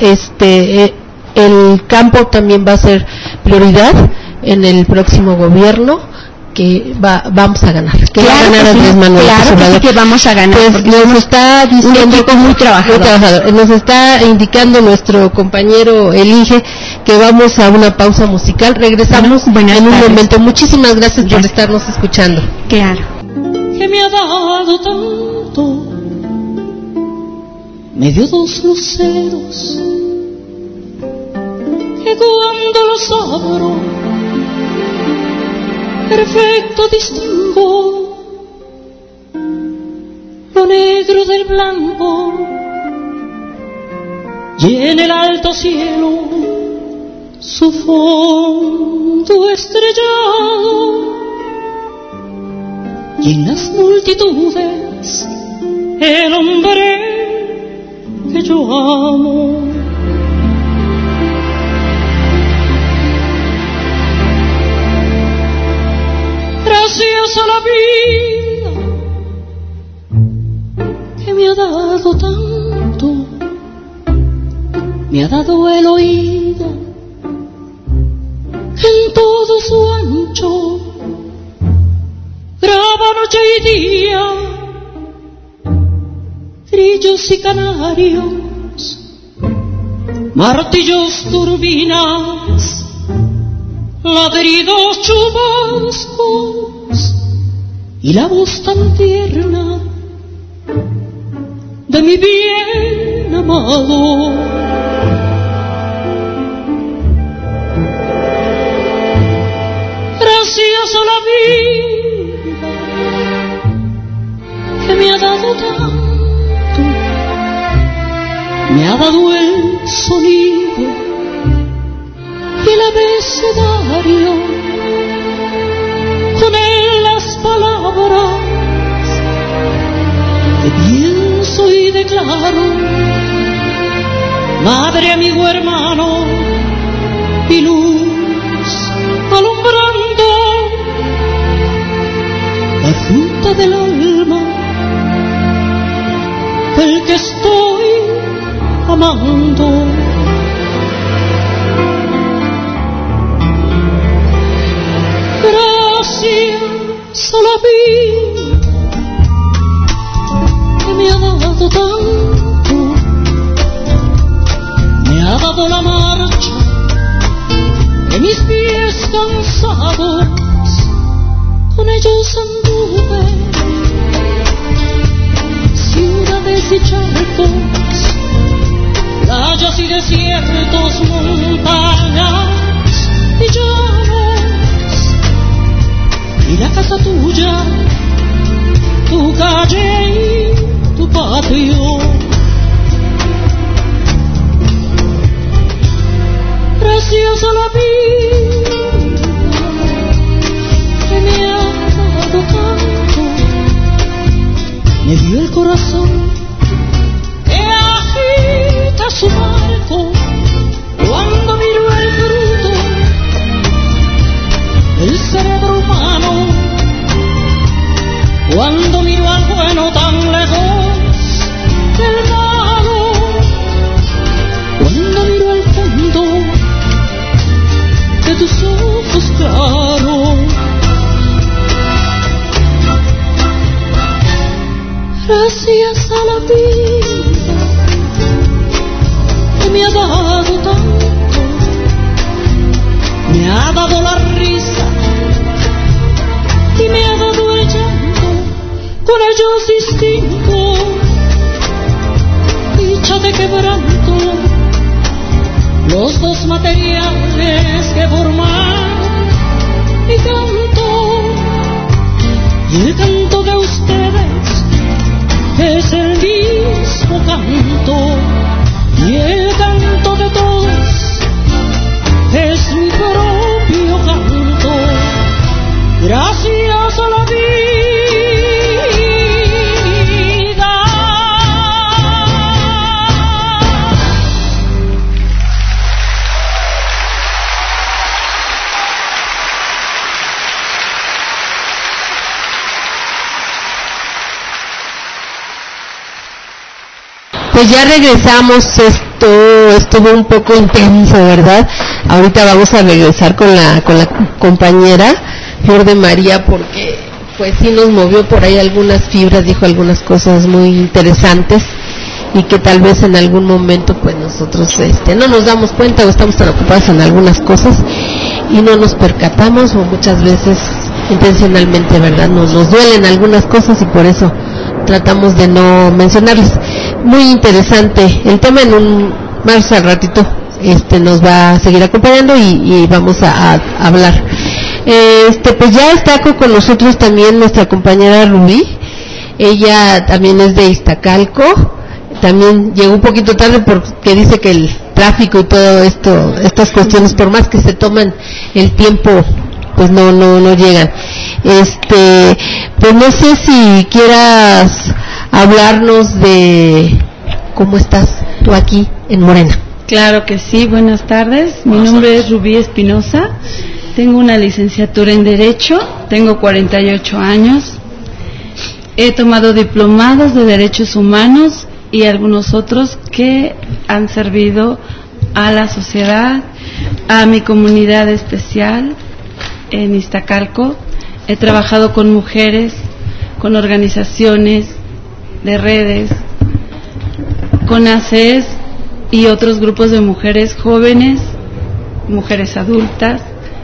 el campo también va a ser prioridad en el próximo gobierno, que vamos a ganar, que claro, va a ganar Andrés Manuel. Claro que sí que vamos a ganar, pues nos está diciendo muy trabajador. Nos está indicando nuestro compañero Elige que vamos a una pausa musical. Regresamos en un momento. Muchísimas gracias por estarnos escuchando. Claro. Que me ha dado tanto, me dio dos luceros que cuando los abro perfecto distingo lo negro del blanco, y en el alto cielo su fondo estrellado, y en las multitudes el hombre que yo amo. Gracias a la vida que me ha dado tanto, me ha dado el oído que en todo su ancho graba noche y día, grillos y canarios, martillos, turbinas, ladridos, chubascos y la voz tan tierna de mi bien amado. Gracias a la vida que me ha dado tanto, me ha dado el sonido y el abecedario, con él las palabras que pienso y declaro, madre, amigo, hermano y luz alumbrando la fruta del alma del que estoy amando. la vida que me ha dado tanto, me ha dado la marcha de mis pies cansados, con ellos anduve ciudades y charcos, playas y desiertos, montañas y llanos, y la casa tuya, tu calle y tu patio. Gracias a la vida que me ha dado tanto, me dio el corazón que agita su marco cuando miro el fruto del cerebro humano, cuando miro al bueno tan lejos del malo, cuando miro al fondo de tus ojos claros. Gracias a la vida que me ha dado tanto, me ha dado la risa y me ha dado el llanto, con ellos distinto, dicha de quebranto, los dos materiales que forman mi canto, y el canto de ustedes es el mismo canto, y el canto de todos es mi propio canto. Gracias a la vida. Pues ya regresamos, esto estuvo un poco intenso, ¿verdad? Ahorita vamos a regresar con la compañera Flor de María, porque pues sí nos movió por ahí algunas fibras, dijo algunas cosas muy interesantes y que tal vez en algún momento pues nosotros no nos damos cuenta o estamos tan ocupados en algunas cosas y no nos percatamos, o muchas veces intencionalmente, ¿verdad? Nos duelen algunas cosas y por eso tratamos de no mencionarles. Muy interesante el tema, más al ratito nos va a seguir acompañando y vamos a hablar. Pues ya está con nosotros también nuestra compañera Rubí. Ella también es de Iztacalco, también llegó un poquito tarde porque dice que el tráfico y todo estas cuestiones, por más que se toman el tiempo, pues no llegan. Pues no sé si quieras hablarnos de cómo estás tú aquí en Morena. Claro que sí, buenas tardes. Mi nombre es Rubí Espinosa, tengo una licenciatura en Derecho, tengo 48 años, he tomado diplomados de Derechos Humanos y algunos otros que han servido a la sociedad, a mi comunidad especial en Iztacalco. He trabajado con mujeres, con organizaciones de redes, con ACES y otros grupos de mujeres jóvenes, mujeres adultas.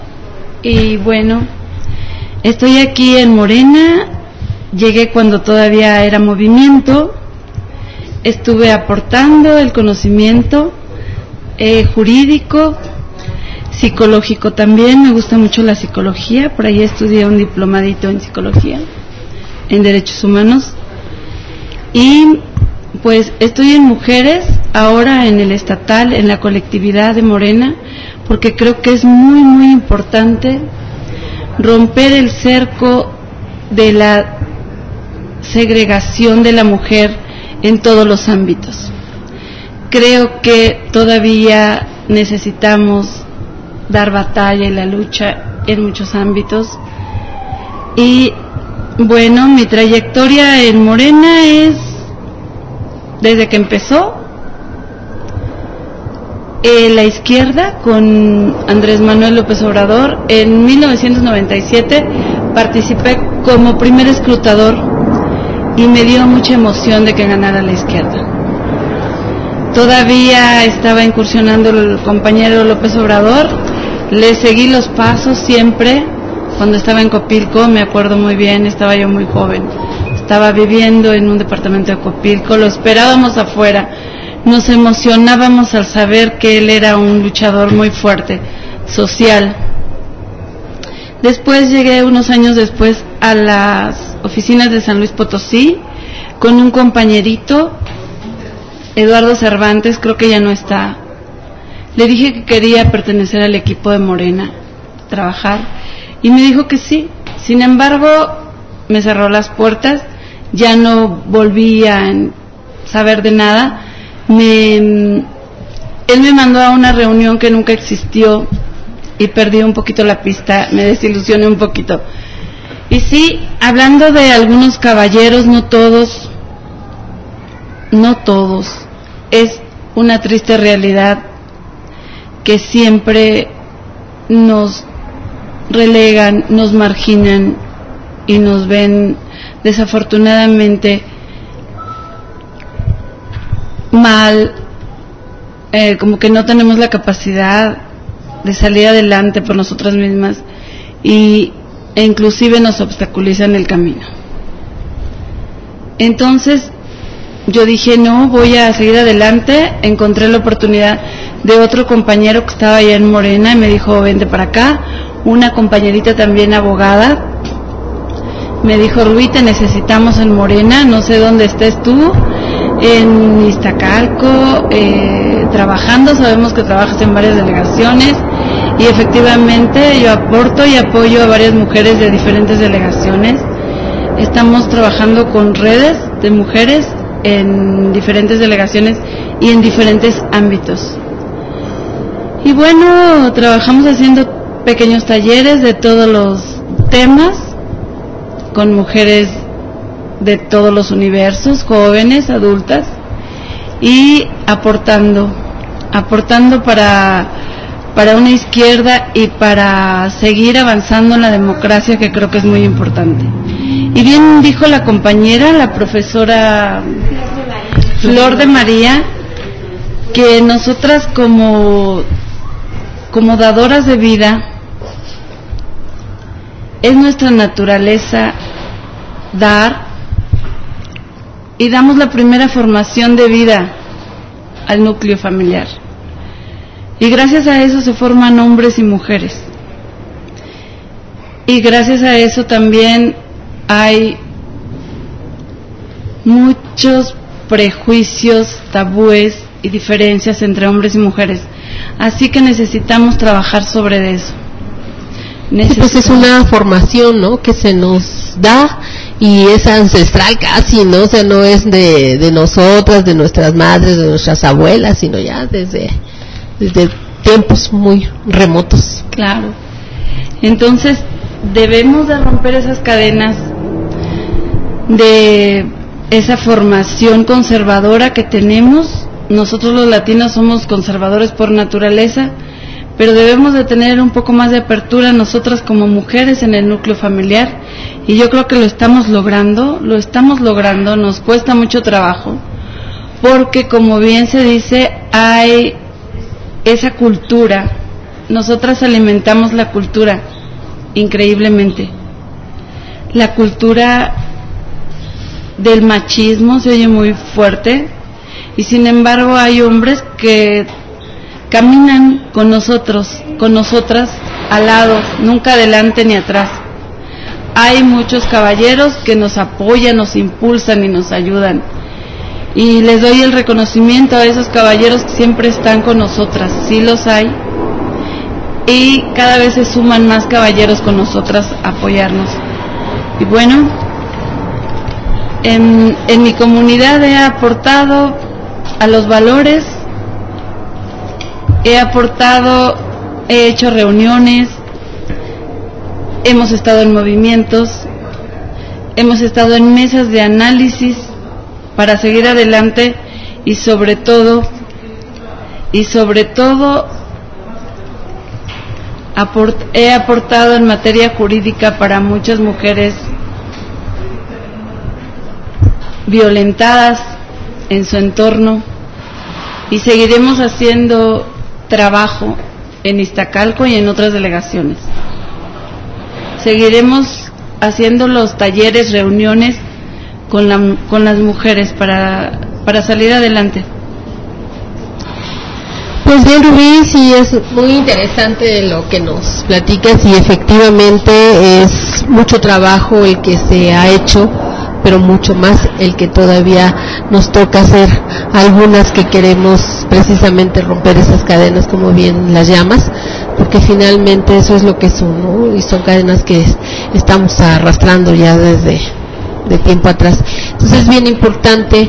Y bueno, estoy aquí en Morena, llegué cuando todavía era movimiento, estuve aportando el conocimiento jurídico, psicológico también, me gusta mucho la psicología, por ahí estudié un diplomadito en psicología, en Derechos Humanos, y pues estoy en Mujeres, ahora en el estatal, en la colectividad de Morena, porque creo que es muy muy importante romper el cerco de la segregación de la mujer en todos los ámbitos. Creo que todavía necesitamos dar batalla en la lucha en muchos ámbitos. Y bueno, mi trayectoria en Morena es desde que empezó la izquierda con Andrés Manuel López Obrador. En 1997 participé como primer escrutador y me dio mucha emoción de que ganara la izquierda. Todavía estaba incursionando el compañero López Obrador, le seguí los pasos siempre. Cuando estaba en Copilco, me acuerdo muy bien, estaba yo muy joven, estaba viviendo en un departamento de Copilco, lo esperábamos afuera, nos emocionábamos al saber que él era un luchador muy fuerte, social. Después llegué unos años después a las oficinas de San Luis Potosí con un compañerito, Eduardo Cervantes, creo que ya no está. Le dije que quería pertenecer al equipo de Morena, trabajar, y me dijo que sí. Sin embargo, me cerró las puertas, ya no volví a saber de nada. Él me mandó a una reunión que nunca existió y perdí un poquito la pista, me desilusioné un poquito. Y sí, hablando de algunos caballeros, no todos, es una triste realidad que siempre nos relegan, nos marginan y nos ven desafortunadamente mal, como que no tenemos la capacidad de salir adelante por nosotras mismas e inclusive nos obstaculizan el camino. Entonces yo dije, no, voy a seguir adelante. Encontré la oportunidad de otro compañero que estaba allá en Morena y me dijo, vente para acá. Una compañerita también abogada me dijo, Rubí, te necesitamos en Morena, no sé dónde estés tú, en Iztacalco, trabajando, sabemos que trabajas en varias delegaciones, y efectivamente yo aporto y apoyo a varias mujeres de diferentes delegaciones. Estamos trabajando con redes de mujeres en diferentes delegaciones y en diferentes ámbitos. Y bueno, trabajamos haciendo pequeños talleres de todos los temas con mujeres de todos los universos, jóvenes, adultas, y aportando para una izquierda y para seguir avanzando en la democracia, que creo que es muy importante. Y bien dijo la compañera, la profesora Flor de María, que nosotras como dadoras de vida, es nuestra naturaleza dar, y damos la primera formación de vida al núcleo familiar. Y gracias a eso se forman hombres y mujeres. Y gracias a eso también hay muchos prejuicios, tabúes y diferencias entre hombres y mujeres. Así que necesitamos trabajar sobre eso. Sí, pues es una formación, ¿no?, que se nos da y es ancestral casi, ¿no? O sea, no es de nosotras, de nuestras madres, de nuestras abuelas, sino ya desde tiempos muy remotos. Claro. Entonces, debemos de romper esas cadenas de esa formación conservadora que tenemos. Nosotros los latinos somos conservadores por naturaleza, pero debemos de tener un poco más de apertura nosotras como mujeres en el núcleo familiar, y yo creo que lo estamos logrando, nos cuesta mucho trabajo, porque como bien se dice, hay esa cultura, nosotras alimentamos la cultura increíblemente, la cultura del machismo se oye muy fuerte, y sin embargo hay hombres que caminan con nosotros, con nosotras, al lado, nunca adelante ni atrás. Hay muchos caballeros que nos apoyan, nos impulsan y nos ayudan. Y les doy el reconocimiento a esos caballeros que siempre están con nosotras, sí los hay. Y cada vez se suman más caballeros con nosotras a apoyarnos. Y bueno, en mi comunidad he aportado a los valores, he hecho reuniones, hemos estado en movimientos, hemos estado en mesas de análisis para seguir adelante, y sobre todo he aportado en materia jurídica para muchas mujeres violentadas en su entorno, y seguiremos haciendo trabajo en Iztacalco y en otras delegaciones. Seguiremos haciendo los talleres, reuniones con las mujeres para salir adelante. Pues bien, Rubí, sí es muy interesante lo que nos platicas y efectivamente es mucho trabajo el que se ha hecho, pero mucho más el que todavía nos toca hacer, algunas que queremos precisamente romper esas cadenas, como bien las llamas, porque finalmente eso es lo que son, ¿no? Y son cadenas que estamos arrastrando ya desde de tiempo atrás. Entonces es bien importante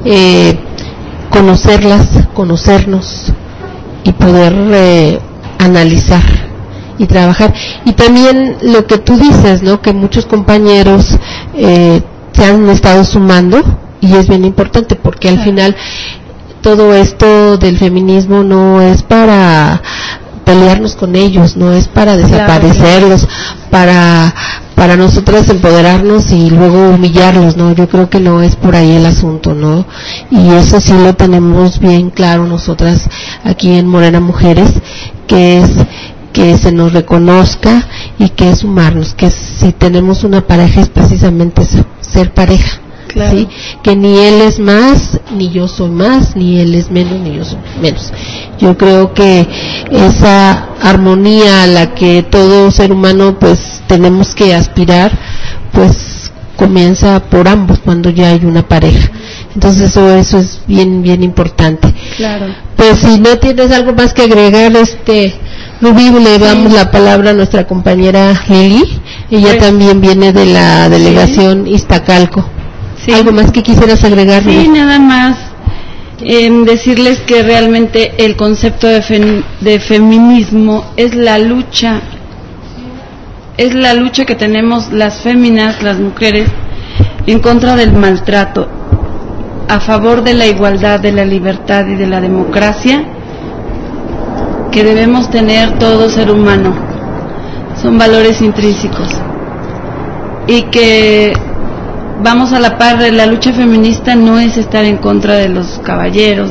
conocernos y poder analizar y trabajar. Y también lo que tú dices, ¿no? Que muchos compañeros se han estado sumando, y es bien importante porque al final todo esto del feminismo no es para pelearnos con ellos, no es para desaparecerlos, para nosotras empoderarnos y luego humillarlos, ¿no? Yo creo que no es por ahí el asunto, ¿no? Y eso sí lo tenemos bien claro nosotras aquí en Morena Mujeres, que es que se nos reconozca y que es sumarnos, que si tenemos una pareja es precisamente eso, ser pareja. Claro. ¿Sí? Que ni él es más, ni yo soy más, ni él es menos, ni yo soy menos. Yo creo que esa armonía a la que todo ser humano pues tenemos que aspirar, pues comienza por ambos cuando ya hay una pareja. Entonces eso es bien importante. Claro. Pues si no tienes algo más que agregar, Rubí, le damos la palabra a nuestra compañera Lili. Ella pues, también viene de la delegación Iztacalco. Sí. ¿Algo más que quisieras agregar? Sí, nada más decirles que realmente el concepto de feminismo es la lucha que tenemos las féminas, las mujeres, en contra del maltrato, a favor de la igualdad, de la libertad y de la democracia que debemos tener todo ser humano. Son valores intrínsecos y que vamos a la par. De la lucha feminista no es estar en contra de los caballeros,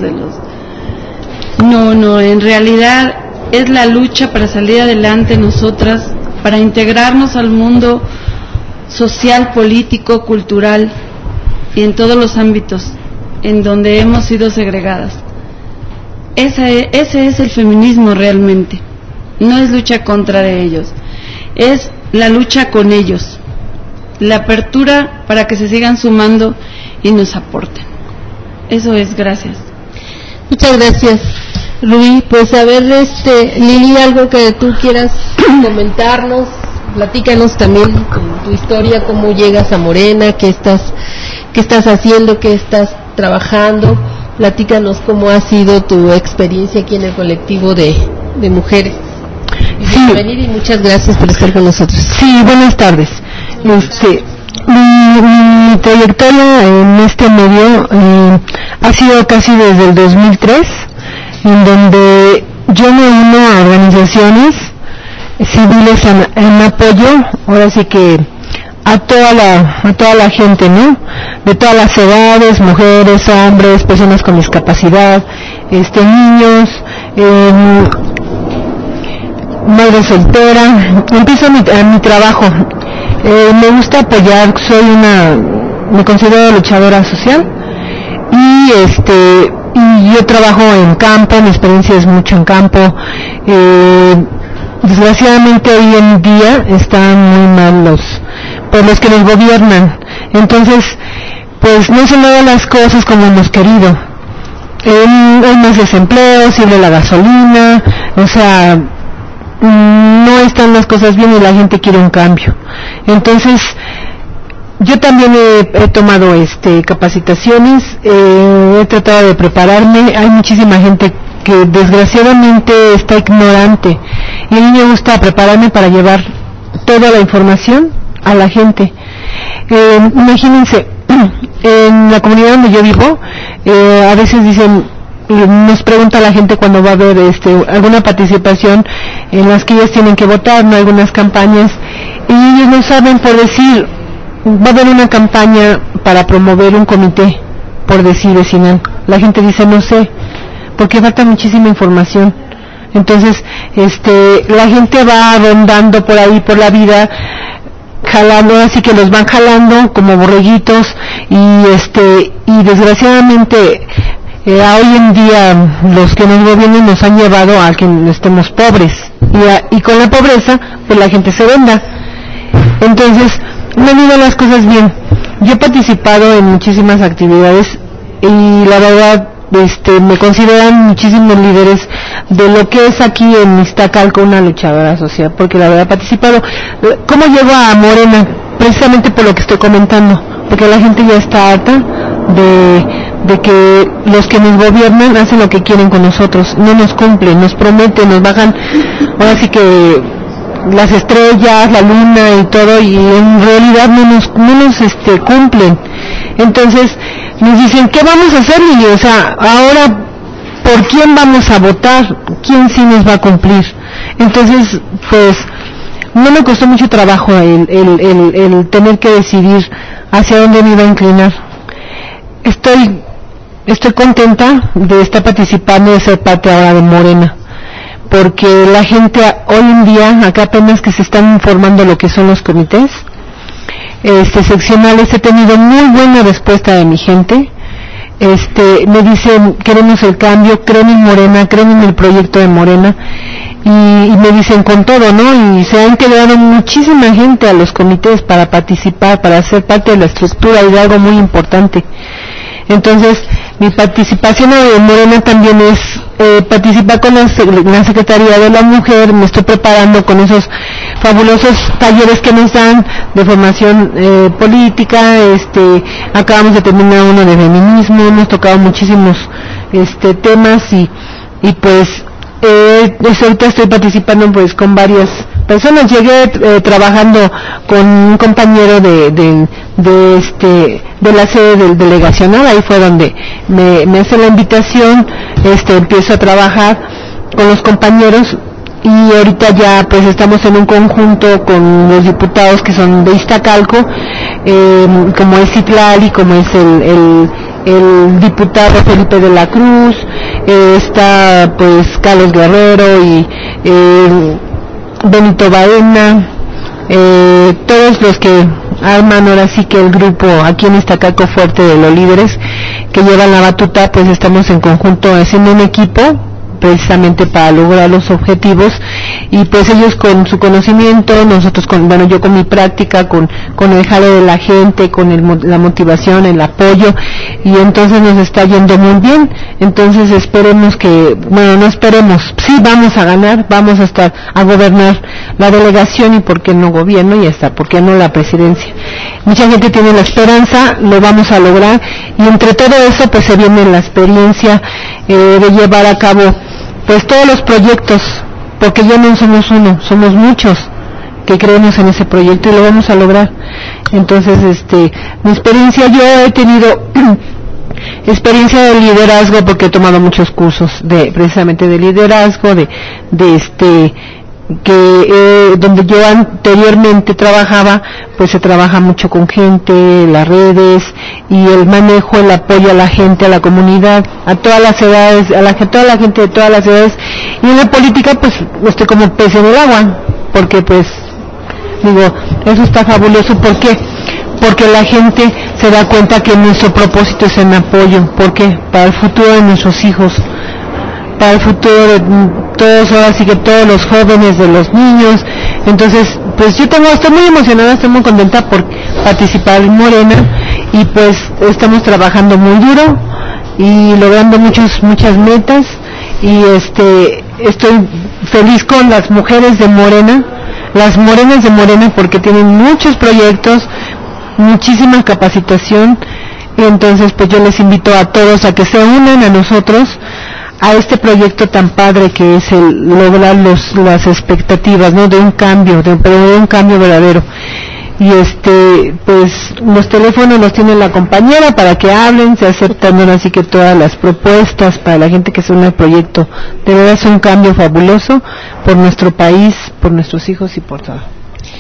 no, en realidad es la lucha para salir adelante nosotras, para integrarnos al mundo social, político, cultural y en todos los ámbitos en donde hemos sido segregadas. Ese es el feminismo realmente. No es lucha contra de ellos, es la lucha con ellos, la apertura para que se sigan sumando y nos aporten. Eso es. Gracias. Muchas gracias, Rubí. Pues a ver, Lili, algo que tú quieras comentarnos, platícanos también tu historia, cómo llegas a Morena, qué estás haciendo, qué estás trabajando. Platícanos cómo ha sido tu experiencia aquí en el colectivo de mujeres. Sí. Venir y muchas gracias por estar con nosotros. Sí, buenas tardes. Mi trayectoria en este medio ha sido casi desde el 2003, en donde yo me uno a organizaciones civiles en apoyo, ahora sí que a toda la gente, ¿no? De todas las edades, mujeres, hombres, personas con discapacidad, niños, madre soltera. Empiezo mi trabajo. Me gusta apoyar, me considero luchadora social y yo trabajo en campo, mi experiencia es mucho en campo. Desgraciadamente hoy en día están muy mal los que nos gobiernan, entonces pues no se dan las cosas como hemos querido. Hay más desempleo, sirve la gasolina, o sea, no están las cosas bien y la gente quiere un cambio. Entonces yo también he tomado capacitaciones, he tratado de prepararme. Hay muchísima gente que desgraciadamente está ignorante y a mí me gusta prepararme para llevar toda la información a la gente. Imagínense, en la comunidad donde yo vivo, a veces nos pregunta la gente cuando va a haber alguna participación en las que ellos tienen que votar, no, algunas campañas, y ellos no saben, por decir, va a haber una campaña para promover un comité, por decir vecinal? La gente dice no sé, porque falta muchísima información. Entonces, la gente va rondando por ahí, por la vida, jalando, así que los van jalando como borreguitos, y desgraciadamente, hoy en día los que nos gobiernan nos han llevado a que estemos pobres, y con la pobreza, pues la gente se venda. Entonces, no han ido las cosas bien. Yo he participado en muchísimas actividades, y la verdad, me consideran muchísimos líderes de lo que es aquí en Iztacalco una luchadora social, porque la verdad he participado. ¿Cómo llego a Morena? Precisamente por lo que estoy comentando, porque la gente ya está harta de que los que nos gobiernan hacen lo que quieren con nosotros, no nos cumplen, nos prometen, nos bajan, ahora sí que las estrellas, la luna y todo, y en realidad no nos cumplen. Entonces nos dicen, ¿qué vamos a hacer, Lili? O sea, ahora, ¿por quién vamos a votar? ¿Quién sí nos va a cumplir? Entonces, pues, no me costó mucho trabajo el tener que decidir hacia dónde me iba a inclinar. Estoy contenta de estar participando, de ser parte ahora de Morena, porque la gente hoy en día, acá apenas que se están formando lo que son los comités seccionales, he tenido muy buena respuesta de mi gente. Me dicen, queremos el cambio, creen en Morena, creen en el proyecto de Morena, y me dicen con todo, ¿no? Y se ha integrado muchísima gente a los comités para participar, para ser parte de la estructura, y de algo muy importante. Entonces, mi participación en Morena también es participar con la Secretaría de la Mujer. Me estoy preparando con esos fabulosos talleres que nos dan de formación política. Acabamos de terminar uno de feminismo, hemos tocado muchísimos temas, y pues ahorita estoy participando pues con varias personas. Llegué trabajando con un compañero de la sede del delegacional, ahí fue donde me hace la invitación, empiezo a trabajar con los compañeros, y ahorita ya pues estamos en un conjunto con los diputados que son de Iztacalco, como es Citlali, como es el diputado Felipe de la Cruz, está pues Carlos Guerrero y Benito Baena, todos los que arman ahora sí que el grupo aquí en Iztacalco fuerte de los líderes que llevan la batuta, pues estamos en conjunto haciendo un equipo precisamente para lograr los objetivos, y pues ellos con su conocimiento, nosotros yo con mi práctica, con el jale de la gente, con la motivación, el apoyo, y entonces nos está yendo muy bien. Entonces esperemos no esperemos, sí vamos a ganar, vamos a gobernar la delegación, y por qué no gobierno, y hasta por qué no la presidencia. Mucha gente tiene la esperanza, lo vamos a lograr, y entre todo eso pues se viene la experiencia de llevar a cabo pues todos los proyectos, porque ya no somos uno, somos muchos que creemos en ese proyecto, y lo vamos a lograr. Entonces, mi experiencia, yo he tenido experiencia de liderazgo, porque he tomado muchos cursos precisamente de liderazgo, donde yo anteriormente trabajaba, pues se trabaja mucho con gente, las redes, y el manejo, el apoyo a la gente, a la comunidad, a todas las edades, toda la gente de todas las edades, y en la política pues estoy como pez en el agua, porque pues digo, eso está fabuloso. ¿Por qué? Porque la gente se da cuenta que nuestro propósito es en apoyo. ¿Por qué? Para el futuro de nuestros hijos, para el futuro de todos, ahora sí que todos los jóvenes, de los niños. Entonces, pues yo estoy muy emocionada, estoy muy contenta por participar en Morena, y pues estamos trabajando muy duro y logrando muchas metas, y estoy feliz con las mujeres de Morena, las morenas de Morena, porque tienen muchos proyectos, muchísima capacitación. Y entonces pues yo les invito a todos a que se unan a nosotros, a este proyecto tan padre que es el lograr las expectativas, ¿no? De un cambio, de un cambio verdadero. Y pues los teléfonos los tiene la compañera para que hablen, se aceptan ahora sí que todas las propuestas para la gente que se une al proyecto. De verdad es un cambio fabuloso por nuestro país, por nuestros hijos y por todo.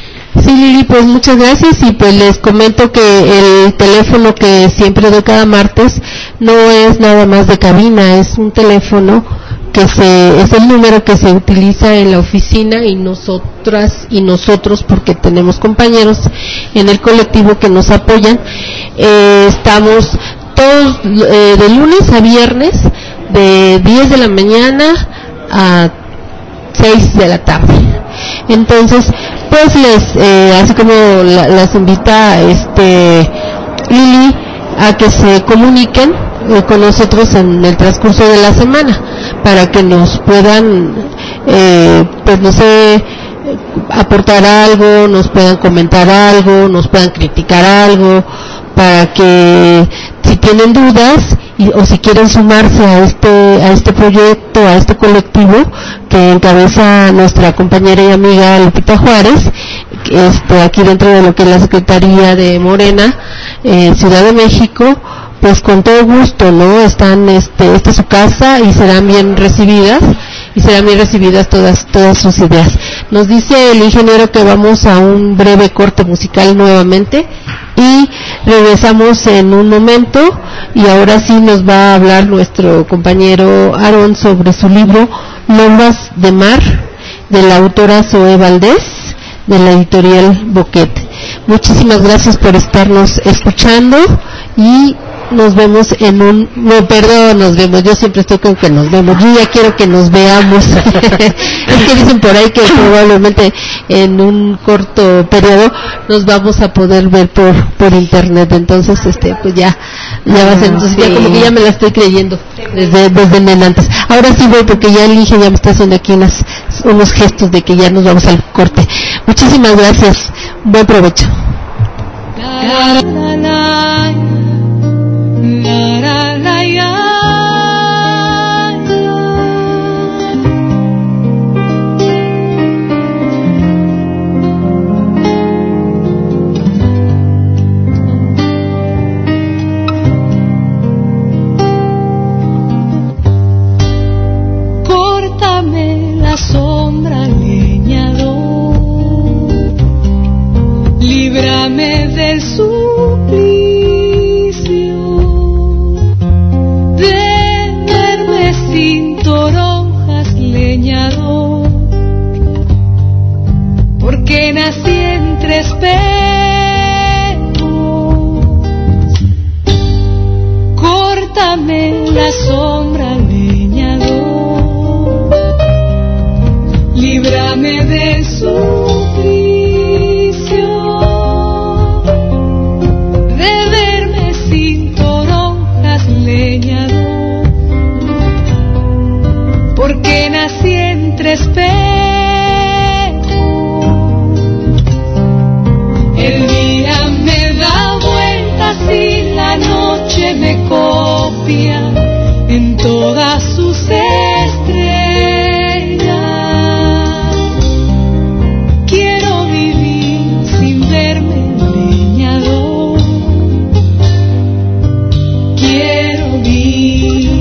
Sí, Lili, pues muchas gracias, y pues les comento que el teléfono que siempre doy cada martes no es nada más de cabina, es un teléfono que es el número que se utiliza en la oficina, y nosotras y nosotros, porque tenemos compañeros en el colectivo que nos apoyan, estamos todos de lunes a viernes de 10 de la mañana a 6 de la tarde. Entonces, pues así como las invita Lili a que se comuniquen con nosotros en el transcurso de la semana, para que nos puedan, pues no sé, aportar algo, nos puedan comentar algo, nos puedan criticar algo, para que si tienen dudas o si quieren sumarse a este proyecto, a este colectivo que encabeza nuestra compañera y amiga Lupita Juárez, aquí dentro de lo que es la Secretaría de Morena, Ciudad de México, pues con todo gusto, ¿no? Esta es su casa, y serán bien recibidas todas sus ideas. Nos dice el ingeniero que vamos a un breve corte musical nuevamente, y regresamos en un momento, y ahora sí nos va a hablar nuestro compañero Aarón sobre su libro Lomas de Mar, de la autora Zoe Valdés, de la editorial Boquete. Muchísimas gracias por estarnos escuchando, y nos vemos yo siempre estoy con que nos vemos, yo ya quiero que nos veamos. Es que dicen por ahí que probablemente en un corto periodo nos vamos a poder ver por internet, entonces pues ya va a ser, entonces ya como que ya me la estoy creyendo desde nena antes. Ahora sí voy, porque ya el Inge ya me está haciendo aquí unos gestos de que ya nos vamos al corte. Muchísimas gracias, buen provecho. Córtame la sombra, leñador, líbrame del suplicio de verme sin toronjas, leñador, porque nací entre espejos. Córtame la sombra, leñador, líbrame del suplicio de verme sin toronjas, leñador, porque nací entre espejos. El día me da vueltas y la noche me copia en todas sus estrellas. Quiero vivir sin verme, leñador, quiero vivir.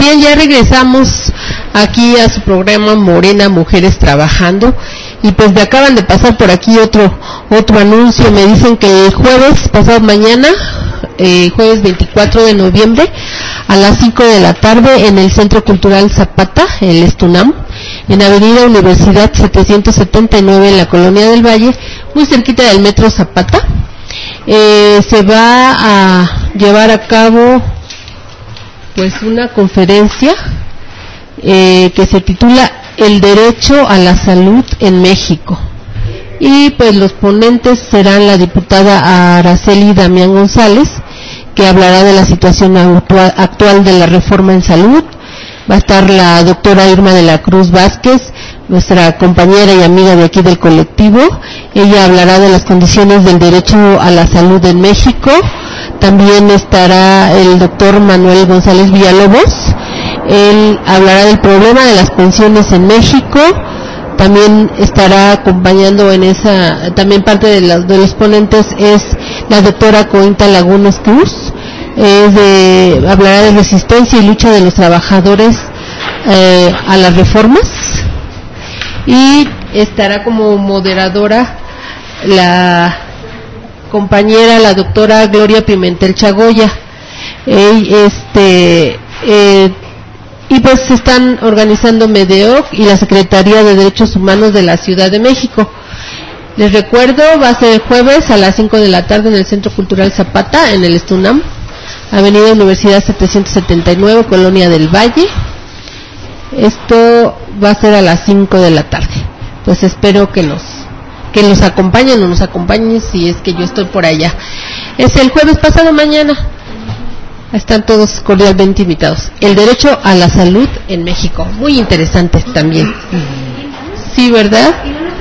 bien, ya regresamos aquí a su programa Morena Mujeres Trabajando, y pues me acaban de pasar por aquí otro anuncio. Me dicen que el jueves, pasado mañana, jueves 24 de noviembre, a las 5 de la tarde, en el Centro Cultural Zapata, el Estunam, en Avenida Universidad 779, en la Colonia del Valle, muy cerquita del Metro Zapata, se va a llevar a cabo pues una conferencia que se titula El derecho a la salud en México, y pues los ponentes serán la diputada Araceli Damián González, que hablará de la situación actual de la reforma en salud. Va a estar la doctora Irma de la Cruz Vázquez, nuestra compañera y amiga de aquí del colectivo. Ella hablará de las condiciones del derecho a la salud en México. También estará el doctor Manuel González Villalobos. Él hablará del problema de las pensiones en México. También estará acompañando en esa, también parte de los ponentes es la doctora Cointa Lagunes Cruz. Hablará de resistencia y lucha de los trabajadores a las reformas, y estará como moderadora la compañera, la doctora Gloria Pimentel Chagoya. Y pues se están organizando MEDEOC y la Secretaría de Derechos Humanos de la Ciudad de México. Les recuerdo, va a ser el jueves a las 5 de la tarde en el Centro Cultural Zapata, en el Estunam, Avenida Universidad 779, Colonia del Valle. Esto va a ser a las 5 de la tarde. Pues espero que nos acompañen, o nos acompañen si es que yo estoy por allá. Es el jueves pasado mañana. Están todos cordialmente invitados. El derecho a la salud en México. Muy interesante también. Sí, ¿verdad?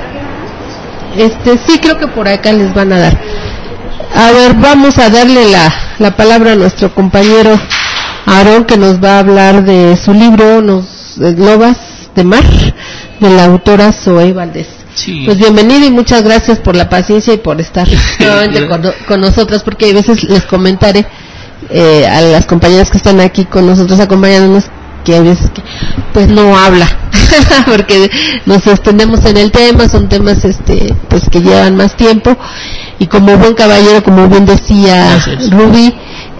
Sí, creo que por acá les van a dar. A ver, vamos a darle la palabra a nuestro compañero Aarón, que nos va a hablar de su libro Lobas de Mar, de la autora Zoe Valdés. Sí. Pues bienvenido y muchas gracias por la paciencia y por estar nuevamente con nosotras, porque a veces les comentaré a las compañeras que están aquí con nosotros acompañándonos, que a veces pues no habla porque nos extendemos en el tema, son temas pues que llevan más tiempo, y como buen caballero, como bien decía Ruby,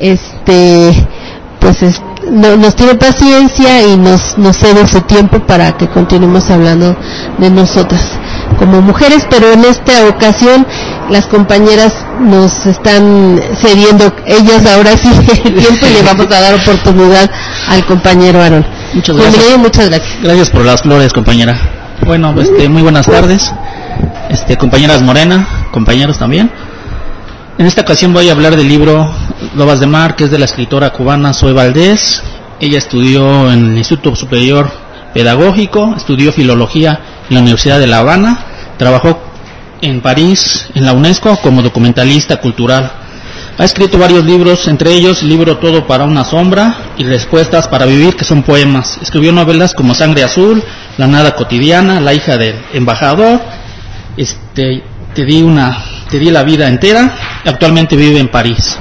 pues nos tiene paciencia y nos cede su tiempo para que continuemos hablando de nosotras como mujeres, pero en esta ocasión las compañeras nos están cediendo, ellas ahora sí el tiempo, y le vamos a dar oportunidad al compañero Aarón. Muchas gracias. Bienvenido, muchas gracias. Gracias por las flores, compañera. Bueno, muy buenas tardes, compañeras Morena, compañeros también. En esta ocasión voy a hablar del libro Lobas de Mar, que es de la escritora cubana Zoe Valdés. Ella estudió en el Instituto Superior Pedagógico, estudió filología en la Universidad de La Habana, trabajó en París, en la UNESCO, como documentalista cultural. Ha escrito varios libros, entre ellos el libro Todo para una sombra y Respuestas para vivir, que son poemas. Escribió novelas como Sangre Azul, La Nada Cotidiana, La Hija del Embajador, Te di la vida entera. Actualmente vive en París.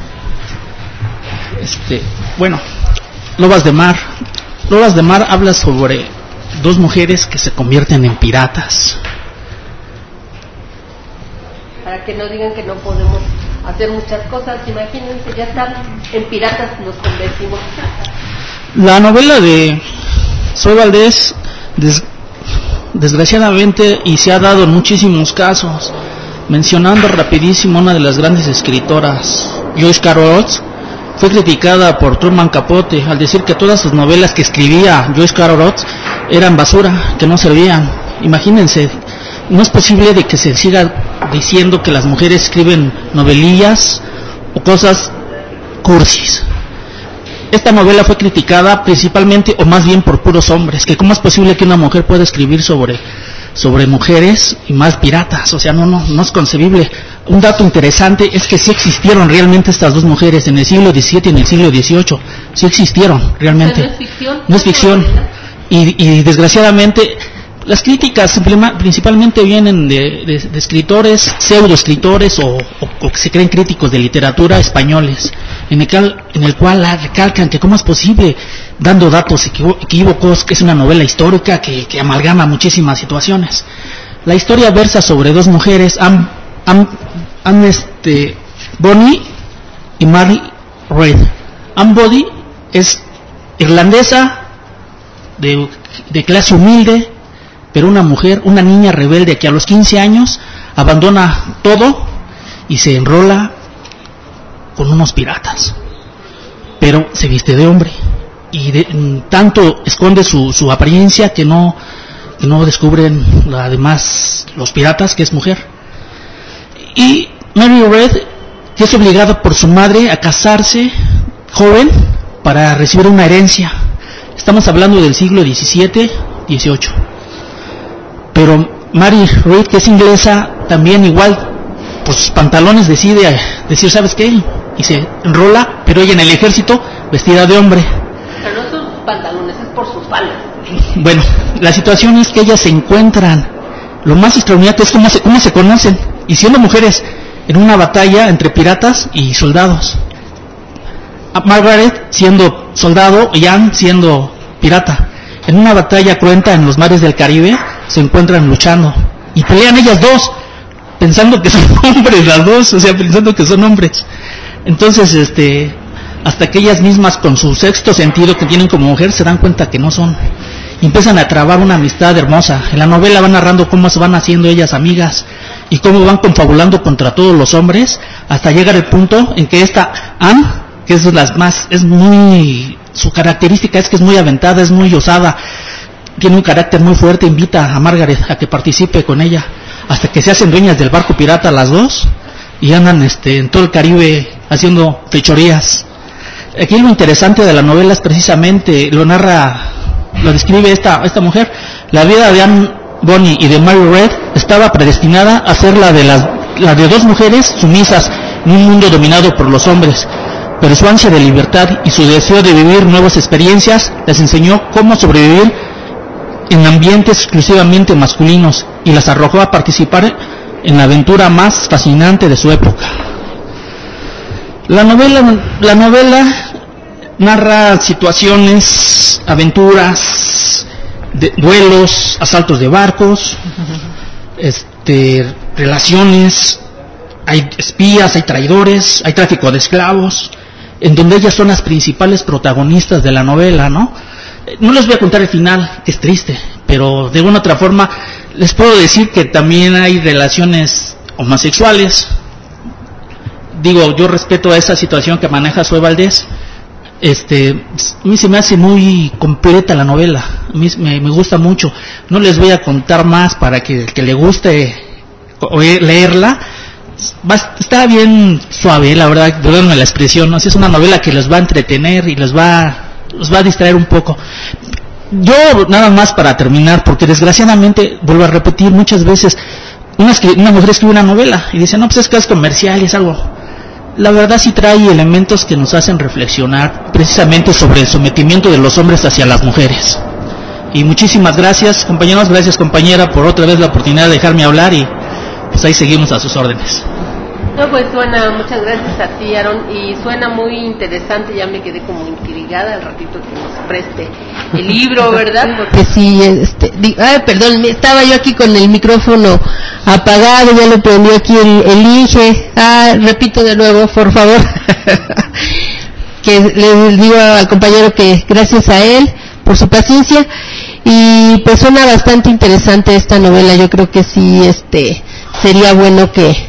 Lobas de Mar. Lobas de Mar habla sobre dos mujeres que se convierten en piratas. Para que no digan que no podemos hacer muchas cosas, imagínense, ya están en piratas, nos convertimos. La novela de Zoe Valdés, desgraciadamente, y se ha dado en muchísimos casos, mencionando rapidísimo una de las grandes escritoras, Joyce Carol Oates, fue criticada por Truman Capote al decir que todas sus novelas que escribía Joyce Carol Oates eran basura, que no servían. Imagínense, no es posible de que se siga diciendo que las mujeres escriben novelillas o cosas cursis. Esta novela fue criticada principalmente, o más bien por puros hombres, que cómo es posible que una mujer pueda escribir sobre mujeres y más piratas. O sea, no es concebible. Un dato interesante es que sí existieron realmente estas dos mujeres en el siglo XVII y en el siglo XVIII. Sí existieron realmente. ¿No es ficción? No es ficción. Y desgraciadamente Las críticas principalmente vienen de escritores, pseudoescritores o que se creen críticos de literatura españoles, en el cual recalcan que cómo es posible, dando datos equívocos, que es una novela histórica que amalgama muchísimas situaciones. La historia versa sobre dos mujeres, Bonnie y Mary Read. Anne Bonny es irlandesa, de clase humilde, pero una niña rebelde que a los 15 años abandona todo y se enrola con unos piratas, pero se viste de hombre y tanto esconde su apariencia que no descubren además los piratas que es mujer. Y Mary Read, que es obligada por su madre a casarse joven para recibir una herencia. Estamos hablando del siglo XVII, XVIII. Pero Mary Read, que es inglesa, también igual, por sus pantalones decide decir, ¿sabes qué? Y se enrola, pero ella en el ejército, vestida de hombre. Pero no son sus pantalones, es por sus faldas. Bueno, la situación es que ellas se encuentran. Lo más extraordinario es cómo se conocen, y siendo mujeres, en una batalla entre piratas y soldados. Margaret siendo soldado y Anne siendo pirata. En una batalla cruenta en los mares del Caribe se encuentran luchando y pelean ellas dos, pensando que son hombres las dos, o sea, pensando que son hombres. Entonces, hasta que ellas mismas con su sexto sentido que tienen como mujer se dan cuenta que no son. Y empiezan a trabar una amistad hermosa. En la novela van narrando cómo se van haciendo ellas amigas y cómo van confabulando contra todos los hombres hasta llegar al punto en que esta Anne, que es su característica es que es muy aventada, es muy osada, tiene un carácter muy fuerte, invita a Margaret a que participe con ella, hasta que se hacen dueñas del barco pirata las dos y andan en todo el Caribe haciendo fechorías. Aquí lo interesante de la novela es precisamente, lo describe esta mujer. La vida de Anne Bonny y de Mary Read estaba predestinada a ser la de dos mujeres sumisas en un mundo dominado por los hombres, pero su ansia de libertad y su deseo de vivir nuevas experiencias les enseñó cómo sobrevivir en ambientes exclusivamente masculinos y las arrojó a participar en la aventura más fascinante de su época. La novela narra situaciones, aventuras, duelos, asaltos de barcos, relaciones, hay espías, hay traidores, hay tráfico de esclavos, en donde ellas son las principales protagonistas de la novela, ¿no? No les voy a contar el final, que es triste, pero de una otra forma les puedo decir que también hay relaciones homosexuales. Digo, yo respeto a esa situación que maneja Zoe Valdés. A mí se me hace muy completa la novela, a mí me gusta mucho. No les voy a contar más para que el que le guste leerla. Está bien suave, la verdad, perdónenme la expresión, ¿no? Es una novela que los va a entretener y los va a distraer un poco. Yo, nada más para terminar, porque desgraciadamente, vuelvo a repetir, muchas veces una mujer escribe una novela y dice, no, pues es que es comercial y es algo. La verdad sí trae elementos que nos hacen reflexionar precisamente sobre el sometimiento de los hombres hacia las mujeres. Y muchísimas gracias, compañeros, gracias compañera por otra vez la oportunidad de dejarme hablar y pues ahí seguimos a sus órdenes. No, pues muchas gracias a ti, Aaron, y suena muy interesante, ya me quedé como intrigada al ratito que nos preste el libro, ¿verdad? Porque sí, perdón, estaba yo aquí con el micrófono apagado, ya le prendí aquí el Inge, repito de nuevo, por favor, que les digo al compañero que gracias a él por su paciencia, y pues suena bastante interesante esta novela, yo creo que sí, sería bueno que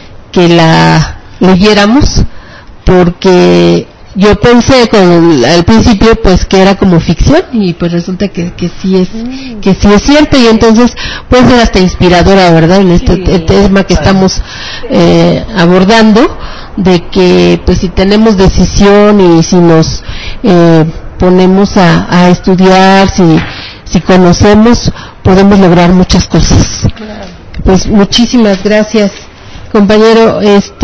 la leyéramos, porque yo pensé al principio pues que era como ficción y pues resulta que sí es cierto, y entonces puede ser hasta inspiradora, ¿verdad? En este tema que estamos abordando, de que pues si tenemos decisión y si nos ponemos a estudiar, si conocemos, podemos lograr muchas cosas. Pues muchísimas gracias, compañero.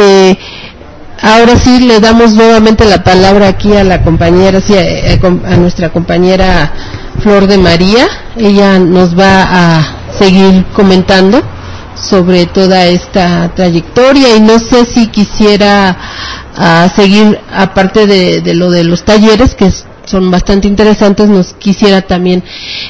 Ahora sí le damos nuevamente la palabra aquí a la compañera, a nuestra compañera Flor de María. Ella nos va a seguir comentando sobre toda esta trayectoria, y no sé si quisiera seguir, aparte de lo de los talleres, que son bastante interesantes, nos quisiera también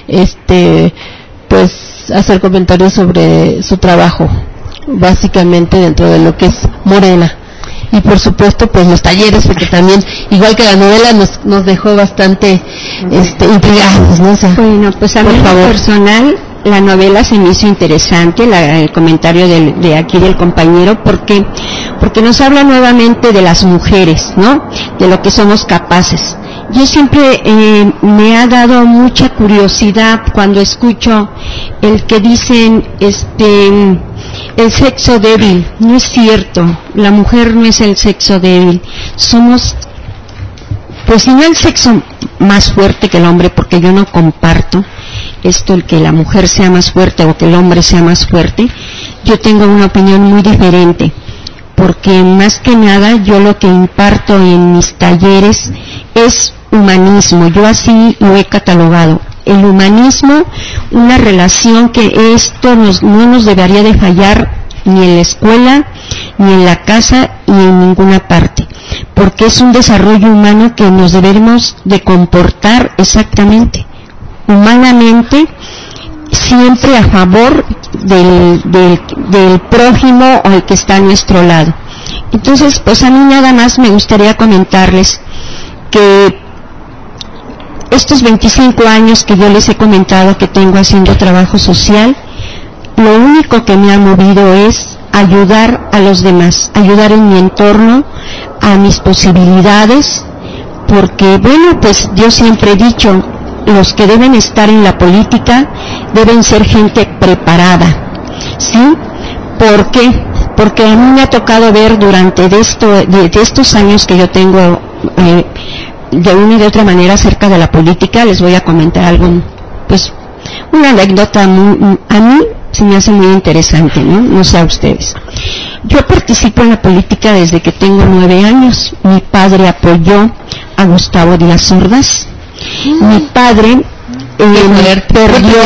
pues hacer comentarios sobre su trabajo, básicamente dentro de lo que es Morena. Y por supuesto pues los talleres, porque también, igual que la novela, nos dejó bastante intrigados, ¿no? O sea, bueno, pues a mí en lo personal la novela se me hizo interesante, el comentario de aquí del compañero, porque nos habla nuevamente de las mujeres, ¿no? De lo que somos capaces. Yo siempre me ha dado mucha curiosidad cuando escucho el que dicen el sexo débil. No es cierto, la mujer no es el sexo débil, somos, pues no el sexo más fuerte que el hombre, porque yo no comparto esto, el que la mujer sea más fuerte o que el hombre sea más fuerte. Yo tengo una opinión muy diferente, porque más que nada yo lo que imparto en mis talleres es humanismo. Yo así lo he catalogado, el humanismo, una relación que esto no nos debería de fallar ni en la escuela, ni en la casa, ni en ninguna parte, porque es un desarrollo humano que nos debemos de comportar exactamente humanamente, siempre a favor del prójimo o el que está a nuestro lado. Entonces, pues a mí nada más me gustaría comentarles que estos 25 años que yo les he comentado que tengo haciendo trabajo social, lo único que me ha movido es ayudar a los demás, ayudar en mi entorno, a mis posibilidades, porque bueno, pues yo siempre he dicho, los que deben estar en la política deben ser gente preparada, ¿sí? ¿Por qué? Porque a mí me ha tocado ver durante de estos años que yo tengo de una y de otra manera cerca de la política. Les voy a comentar algo, pues una anécdota a mí se me hace muy interesante, ¿no? No sé a ustedes. Yo participo en la política desde que tengo 9 años. Mi padre apoyó a Gustavo Díaz Ordaz. Mi padre perdió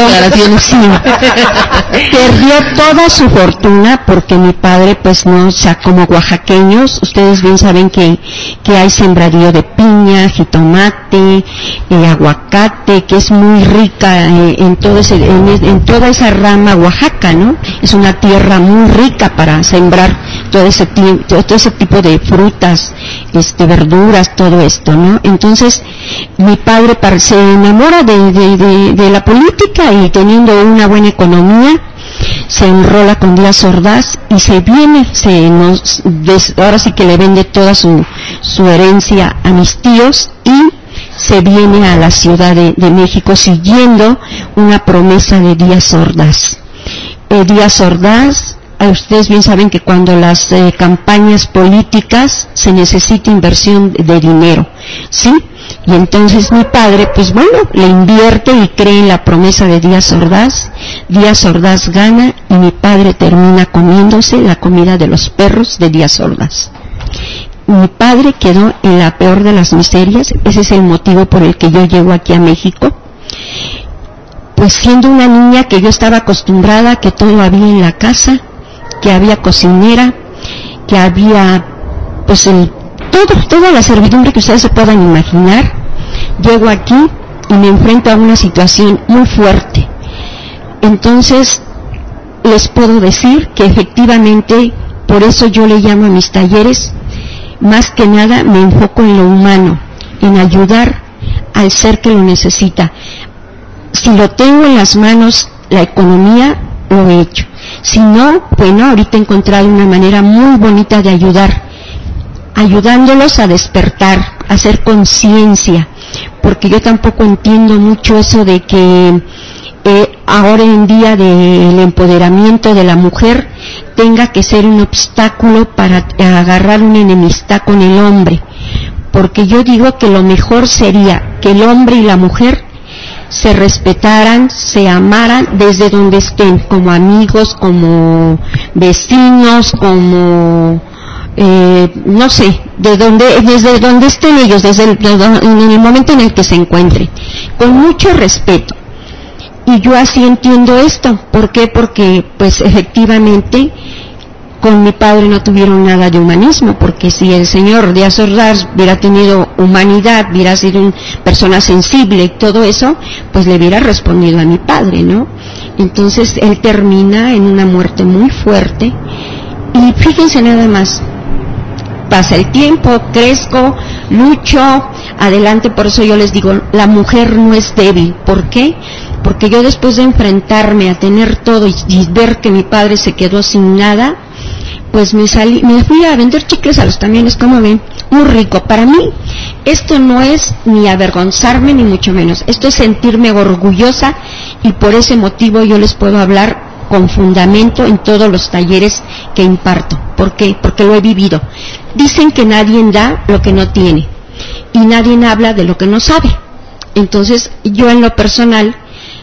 toda su fortuna, porque mi padre pues no, o sea, como oaxaqueños, ustedes bien saben que hay sembradío de piña, jitomate, aguacate, que es muy rica en toda esa rama Oaxaca, ¿no? Es una tierra muy rica para sembrar todo ese tipo de frutas, verduras, todo esto, ¿no? Entonces mi padre se enamora de la política, y teniendo una buena economía se enrola con Díaz Ordaz y se viene, ahora sí que le vende toda su herencia a mis tíos y se viene a la Ciudad de México siguiendo una promesa de Díaz Ordaz. Díaz Ordaz, ustedes bien saben que cuando las campañas políticas se necesita inversión de dinero, ¿sí? Y entonces mi padre, pues bueno, le invierte y cree en la promesa de Díaz Ordaz. Díaz Ordaz gana y mi padre termina comiéndose la comida de los perros de Díaz Ordaz. Mi padre quedó en la peor de las miserias. Ese es el motivo por el que yo llego aquí a México. Pues siendo una niña que yo estaba acostumbrada a que todo había en la casa, que había cocinera, que había pues toda la servidumbre que ustedes se puedan imaginar, llego aquí y me enfrento a una situación muy fuerte. Entonces les puedo decir que efectivamente, por eso yo le llamo a mis talleres, más que nada me enfoco en lo humano, en ayudar al ser que lo necesita. Si lo tengo en las manos, la economía, lo he hecho. Si no, bueno, ahorita he encontrado una manera muy bonita de ayudándolos a despertar, a hacer conciencia, porque yo tampoco entiendo mucho eso de que ahora en día del empoderamiento de la mujer tenga que ser un obstáculo para agarrar una enemistad con el hombre, porque yo digo que lo mejor sería que el hombre y la mujer se respetaran, se amaran desde donde estén, como amigos, como vecinos, como no sé, desde donde estén ellos, en el momento en el que se encuentren, con mucho respeto. Y yo así entiendo esto. ¿Por qué? Porque pues efectivamente con mi padre no tuvieron nada de humanismo, porque si el señor Díaz Ordaz hubiera tenido humanidad, hubiera sido una persona sensible y todo eso, pues le hubiera respondido a mi padre, ¿no? Entonces él termina en una muerte muy fuerte. Y fíjense nada más, pasa el tiempo, crezco, lucho, adelante. Por eso yo les digo, la mujer no es débil. ¿Por qué? Porque yo, después de enfrentarme a tener todo y ver que mi padre se quedó sin nada, pues me fui a vender chicles a los camiones, como ven, muy rico. Para mí esto no es ni avergonzarme ni mucho menos, esto es sentirme orgullosa, y por ese motivo yo les puedo hablar con fundamento en todos los talleres que imparto. ¿Por qué? Porque lo he vivido. Dicen que nadie da lo que no tiene y nadie habla de lo que no sabe. Entonces yo, en lo personal,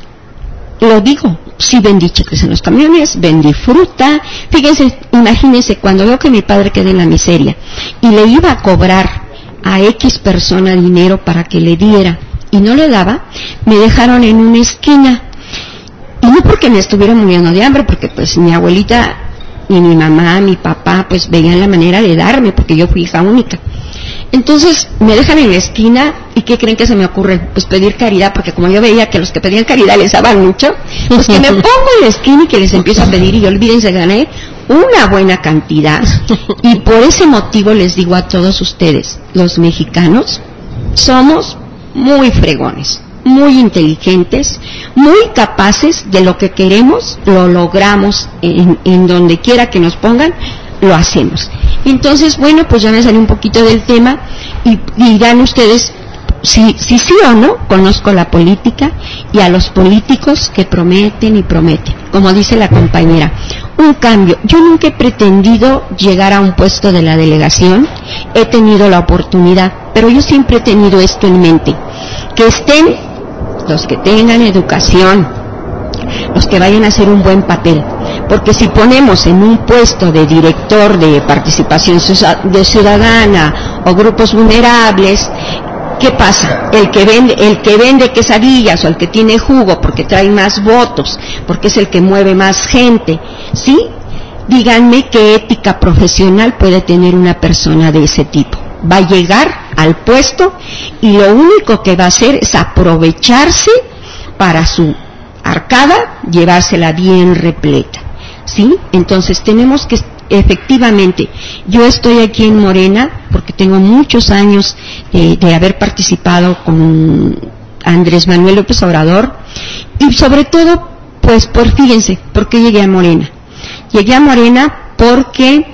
lo digo, sí vendí chicles en los camiones, vendí fruta. Fíjense, imagínense, cuando veo que mi padre queda en la miseria y le iba a cobrar a X persona dinero para que le diera y no le daba, me dejaron en una esquina. Y no porque me estuviera muriendo de hambre, porque pues mi abuelita y mi mamá, mi papá, pues veían la manera de darme, porque yo fui hija única. Entonces me dejan en la esquina, y ¿qué creen que se me ocurre? Pues pedir caridad, porque como yo veía que los que pedían caridad les daban mucho, pues que me pongo en la esquina y que les empiezo a pedir, y olvídense, gané una buena cantidad. Y por ese motivo les digo a todos ustedes, los mexicanos somos muy fregones, muy inteligentes, muy capaces de lo que queremos, lo logramos en donde quiera que nos pongan, lo hacemos. Entonces, bueno, pues ya me salí un poquito del tema, y dirán ustedes si sí o no conozco la política y a los políticos que prometen y prometen. Como dice la compañera, un cambio. Yo nunca he pretendido llegar a un puesto de la delegación, he tenido la oportunidad, pero yo siempre he tenido esto en mente, que estén los que tengan educación, los que vayan a hacer un buen papel, porque si ponemos en un puesto de director de participación ciudadana o grupos vulnerables, ¿qué pasa? El que vende quesadillas, o el que tiene jugo porque trae más votos, porque es el que mueve más gente, ¿sí? Díganme qué ética profesional puede tener una persona de ese tipo. Va a llegar al puesto y lo único que va a hacer es aprovecharse para su arcada, llevársela bien repleta, ¿sí? Entonces tenemos que, efectivamente, yo estoy aquí en Morena porque tengo muchos años de haber participado con Andrés Manuel López Obrador, y sobre todo, pues, fíjense, ¿por qué llegué a Morena? Llegué a Morena porque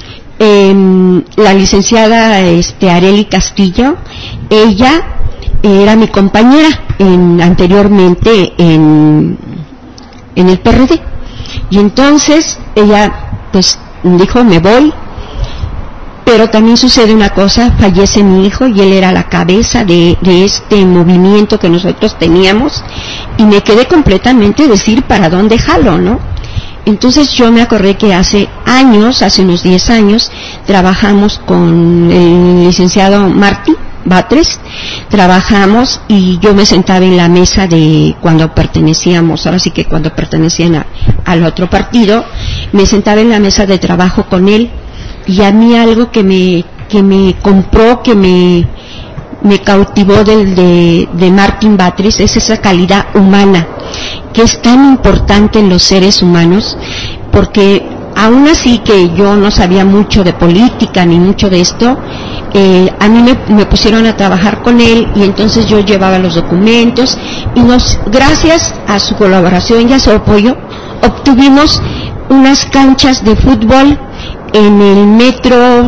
la licenciada Arely Castillo, ella era mi compañera anteriormente en el PRD, y entonces ella pues dijo, me voy. Pero también sucede una cosa, fallece mi hijo y él era la cabeza de este movimiento que nosotros teníamos, y me quedé completamente decir para dónde jalo, ¿no? Entonces yo me acordé que hace unos 10 años, trabajamos con el licenciado Martín Batres, trabajamos, y yo me sentaba en la mesa de cuando pertenecíamos, ahora sí que cuando pertenecían al otro partido, me sentaba en la mesa de trabajo con él, y a mí algo que me compró, que me cautivó de Martín Batres, es esa calidad humana, que es tan importante en los seres humanos, porque aún así que yo no sabía mucho de política ni mucho de esto, a mí me pusieron a trabajar con él, y entonces yo llevaba los documentos, y gracias a su colaboración y a su apoyo, obtuvimos unas canchas de fútbol en el metro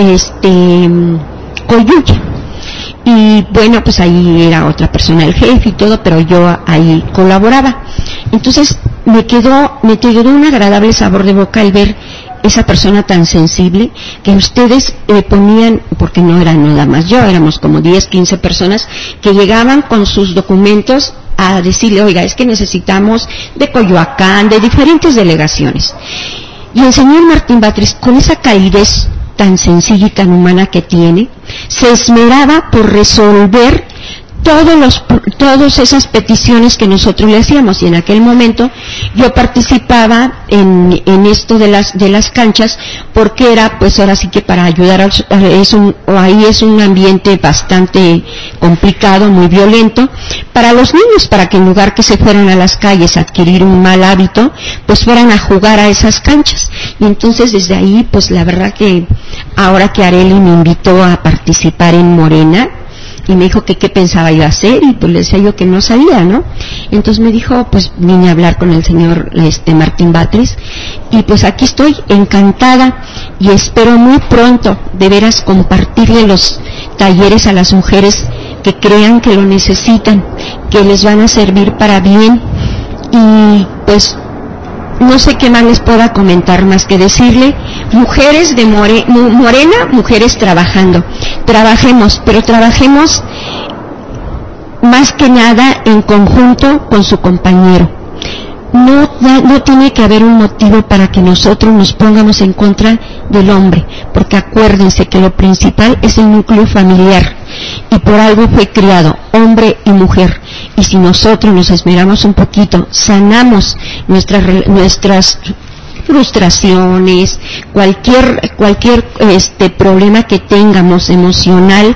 Coyuya. Y bueno, pues ahí era otra persona el jefe y todo, pero yo ahí colaboraba. Entonces me quedó un agradable sabor de boca el ver esa persona tan sensible, que ustedes le ponían, porque no era nada más yo, éramos como 10, 15 personas que llegaban con sus documentos a decirle, oiga, es que necesitamos de Coyoacán, de diferentes delegaciones. Y el señor Martín Batres, con esa calidez tan sencilla y tan humana que tiene, se esmeraba por resolver todas esas peticiones que nosotros le hacíamos, y en aquel momento yo participaba en esto de las canchas, porque era pues ahora sí que para ayudar ahí es un ambiente bastante complicado, muy violento para los niños, para que en lugar que se fueran a las calles a adquirir un mal hábito, pues fueran a jugar a esas canchas. Y entonces desde ahí, pues la verdad que ahora que Arely me invitó a participar en Morena, y me dijo que qué pensaba yo hacer, y pues le decía yo que no sabía, ¿no? Entonces me dijo, pues vine a hablar con el señor Martín Batres, y pues aquí estoy encantada, y espero muy pronto de veras compartirle los talleres a las mujeres que crean que lo necesitan, que les van a servir para bien. Y pues no sé qué más les pueda comentar más que decirle, mujeres de Morena, mujeres trabajando, trabajemos, pero trabajemos más que nada en conjunto con su compañero. No tiene que haber un motivo para que nosotros nos pongamos en contra del hombre, porque acuérdense que lo principal es el núcleo familiar, y por algo fue criado hombre y mujer. Y si nosotros nos esmeramos un poquito, sanamos nuestras frustraciones, cualquier problema que tengamos emocional,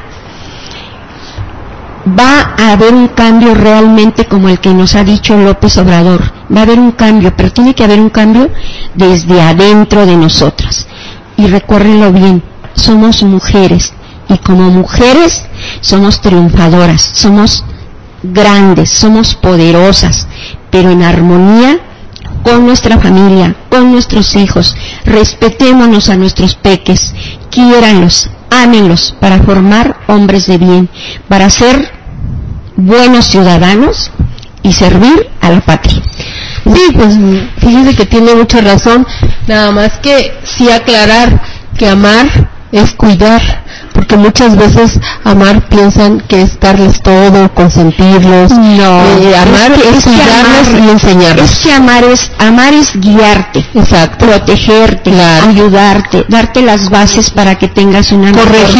va a haber un cambio realmente como el que nos ha dicho López Obrador. Va a haber un cambio, pero tiene que haber un cambio desde adentro de nosotras. Y recuérdenlo bien, somos mujeres, y como mujeres somos triunfadoras, somos grandes, somos poderosas, pero en armonía con nuestra familia, con nuestros hijos. Respetémonos a nuestros peques, quiéranlos, ámenlos, para formar hombres de bien, para ser buenos ciudadanos y servir a la patria. Sí, pues fíjese que tiene mucha razón, nada más que sí aclarar que amar es cuidar, porque muchas veces amar piensan que es darles todo, consentirlos. No, amar es cuidarlos y enseñarlos. Es que amar es guiarte, exacto, protegerte, claro, ayudarte, darte las bases para que tengas una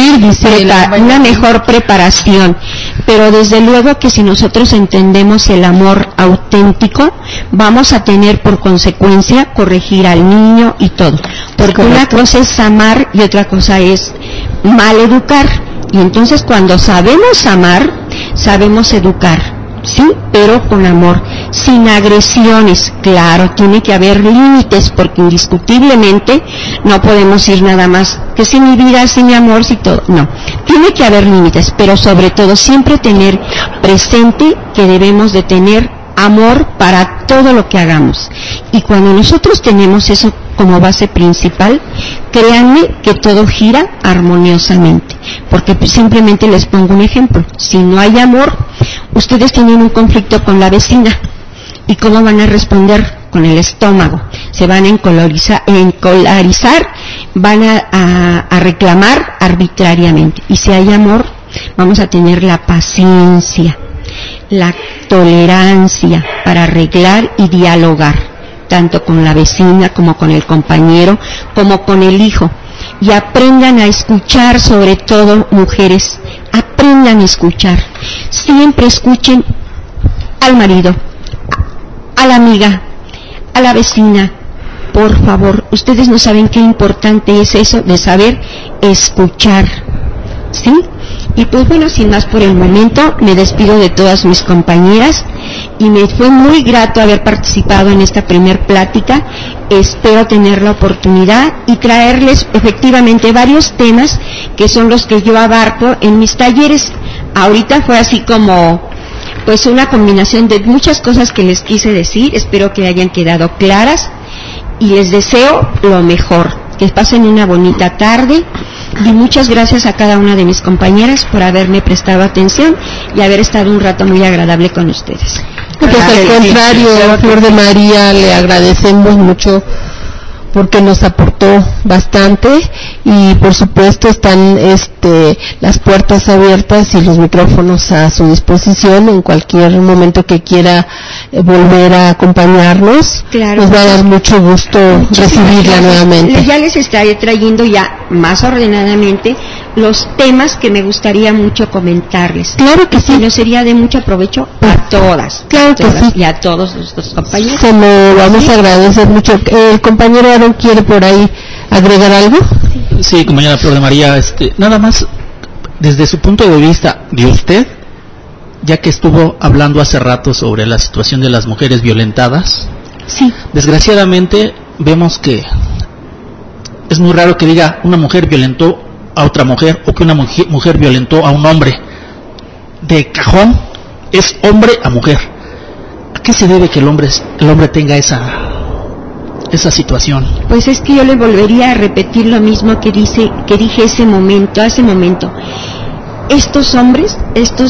mejor preparación. Pero desde luego que si nosotros entendemos el amor auténtico, vamos a tener por consecuencia corregir al niño y todo. Porque una cosa es amar y otra cosa es mal educar. Y entonces cuando sabemos amar, sabemos educar, sí, pero con amor, sin agresiones. Claro, tiene que haber límites, porque indiscutiblemente no podemos ir nada más que si mi vida, si mi amor, si todo. No, tiene que haber límites, pero sobre todo siempre tener presente que debemos de tener amor para todo lo que hagamos. Y cuando nosotros tenemos eso como base principal, créanme que todo gira armoniosamente. Porque simplemente les pongo un ejemplo. Si no hay amor, ustedes tienen un conflicto con la vecina, ¿y cómo van a responder? Con el estómago. Se van a encolarizar, van a reclamar arbitrariamente. Y si hay amor, vamos a tener la paciencia, la tolerancia para arreglar y dialogar, tanto con la vecina como con el compañero, como con el hijo. Y aprendan a escuchar, sobre todo mujeres, aprendan a escuchar. Siempre escuchen al marido, a la amiga, a la vecina. Por favor, ustedes no saben qué importante es eso de saber escuchar, ¿sí? Y pues bueno, sin más por el momento, me despido de todas mis compañeras, y me fue muy grato haber participado en esta primer plática. Espero tener la oportunidad y traerles efectivamente varios temas que son los que yo abarco en mis talleres. Ahorita fue así como pues una combinación de muchas cosas que les quise decir. Espero que hayan quedado claras y les deseo lo mejor. Que pasen una bonita tarde, y muchas gracias a cada una de mis compañeras por haberme prestado atención y haber estado un rato muy agradable con ustedes. Pues al contrario, Flor de María, le agradecemos mucho porque nos aportó bastante, y por supuesto están las puertas abiertas y los micrófonos a su disposición en cualquier momento que quiera volver a acompañarnos. Claro. Nos va a dar mucho gusto recibirla nuevamente. Ya les estaré trayendo ya más ordenadamente los temas que me gustaría mucho comentarles. Claro que sí. Y nos sería de mucho provecho a todas. Claro que sí. Y a todos nuestros compañeros. Se lo vamos a agradecer mucho. El compañero Aaron quiere por ahí agregar algo. Sí, compañera Flor de María, nada más desde su punto de vista de usted, ya que estuvo hablando hace rato sobre la situación de las mujeres violentadas. Sí. Desgraciadamente vemos que es muy raro que diga una mujer violentó a otra mujer o que una mujer violentó a un hombre. De cajón es hombre a mujer. ¿A qué se debe que el hombre tenga esa situación? Pues es que yo le volvería a repetir lo mismo que dije hace momento. Estos hombres,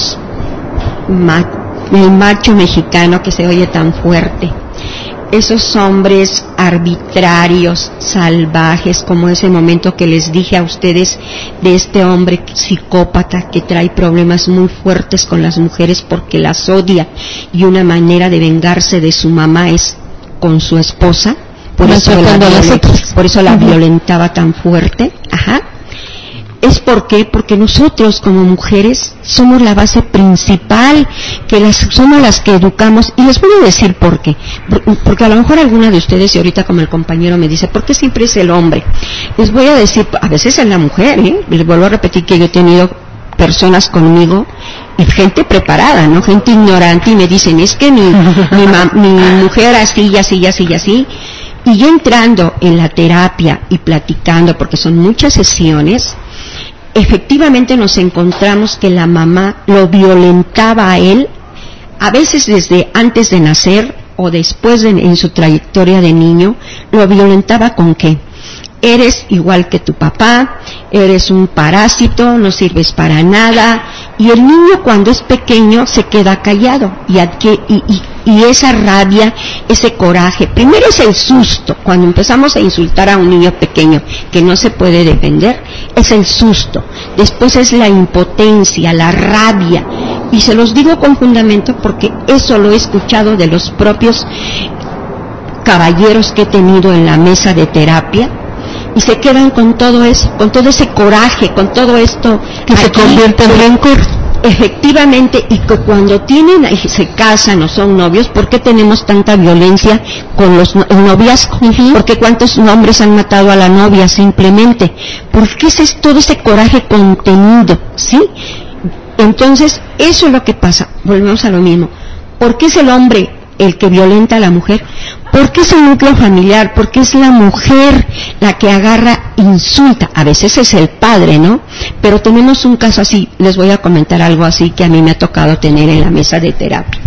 el macho mexicano que se oye tan fuerte, esos hombres arbitrarios, salvajes, como ese momento que les dije a ustedes de este hombre psicópata que trae problemas muy fuertes con las mujeres porque las odia, y una manera de vengarse de su mamá es con su esposa, por eso la violentaba tan fuerte. Ajá. Es porque nosotros como mujeres somos la base principal, somos las que educamos, y les voy a decir por qué, porque a lo mejor alguna de ustedes, y ahorita como el compañero me dice, ¿por qué siempre es el hombre? Les voy a decir, a veces es la mujer, les vuelvo a repetir que yo he tenido personas conmigo, y gente preparada, ¿no? Gente ignorante, y me dicen, es que mi mujer así, y así, y así, y así. Y yo entrando en la terapia y platicando, porque son muchas sesiones, efectivamente nos encontramos que la mamá lo violentaba a él, a veces desde antes de nacer o después en su trayectoria de niño. Lo violentaba con qué: eres igual que tu papá, eres un parásito, no sirves para nada. Y el niño cuando es pequeño se queda callado y esa rabia, ese coraje, primero es el susto. Cuando empezamos a insultar a un niño pequeño que no se puede defender, es el susto. Después es la impotencia, la rabia. Y se los digo con fundamento porque eso lo he escuchado de los propios caballeros que he tenido en la mesa de terapia, y se quedan con todo eso, con todo ese coraje, con todo esto que se convierte en rencor. Efectivamente, y que cuando se casan o son novios, ¿por qué tenemos tanta violencia con los noviazgos? Porque cuántos hombres han matado a la novia simplemente, porque ese es todo ese coraje contenido, ¿sí? Entonces, eso es lo que pasa. Volvemos a lo mismo. ¿Por qué es el hombre el que violenta a la mujer? Porque es el núcleo familiar, porque es la mujer la que agarra, insulta. A veces es el padre, ¿no? Pero tenemos un caso así, les voy a comentar algo así que a mí me ha tocado tener en la mesa de terapia.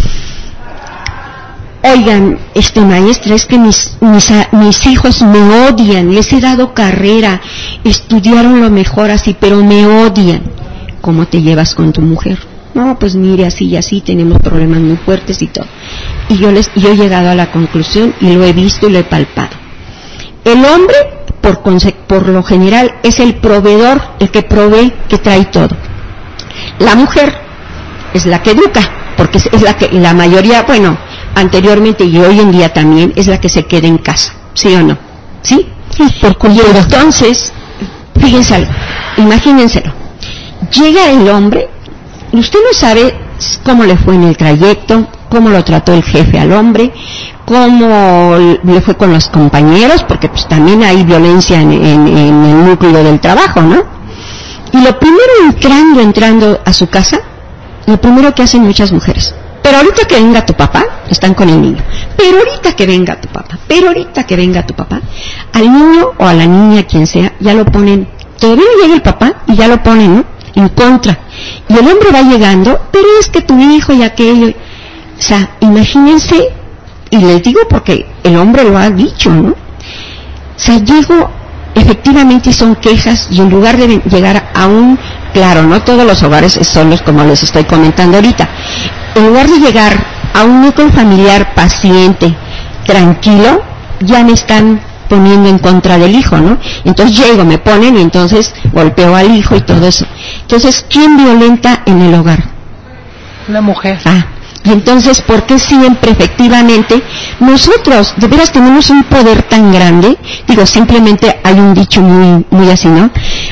Oigan, maestra, es que mis hijos me odian, les he dado carrera, estudiaron lo mejor así, pero me odian. ¿Cómo te llevas con tu mujer? No, pues mire, así y así, tenemos problemas muy fuertes y todo. Y yo he llegado a la conclusión, y lo he visto y lo he palpado. El hombre, por lo general, es el proveedor, el que provee, que trae todo. La mujer es la que educa, porque es la que, la mayoría, bueno, anteriormente y hoy en día también, es la que se queda en casa, ¿sí o no? ¿Sí? Por cultura. Y entonces, fíjense algo, imagínenselo. Llega el hombre, usted no sabe cómo le fue en el trayecto, cómo lo trató el jefe al hombre, cómo le fue con los compañeros, porque pues también hay violencia en el núcleo del trabajo, ¿no? Y lo primero entrando a su casa, lo primero que hacen muchas mujeres: pero ahorita que venga tu papá, están con el niño, pero ahorita que venga tu papá, pero ahorita que venga tu papá, al niño o a la niña, quien sea, ya lo ponen, todavía no llega el papá y ya lo ponen, ¿no?, en contra. Y el hombre va llegando, pero es que tu hijo y aquello. O sea, imagínense, y les digo porque el hombre lo ha dicho, ¿no? O sea, llego, efectivamente son quejas, y en lugar de llegar a claro, no todos los hogares son los como les estoy comentando ahorita, en lugar de llegar a un núcleo familiar paciente, tranquilo, ya me están poniendo en contra del hijo, ¿no? Entonces llego, me ponen y entonces golpeo al hijo y todo eso. Entonces, ¿quién violenta en el hogar? La mujer. Y entonces, ¿por qué siempre, efectivamente, nosotros de veras tenemos un poder tan grande? Digo, simplemente hay un dicho muy así, ¿no?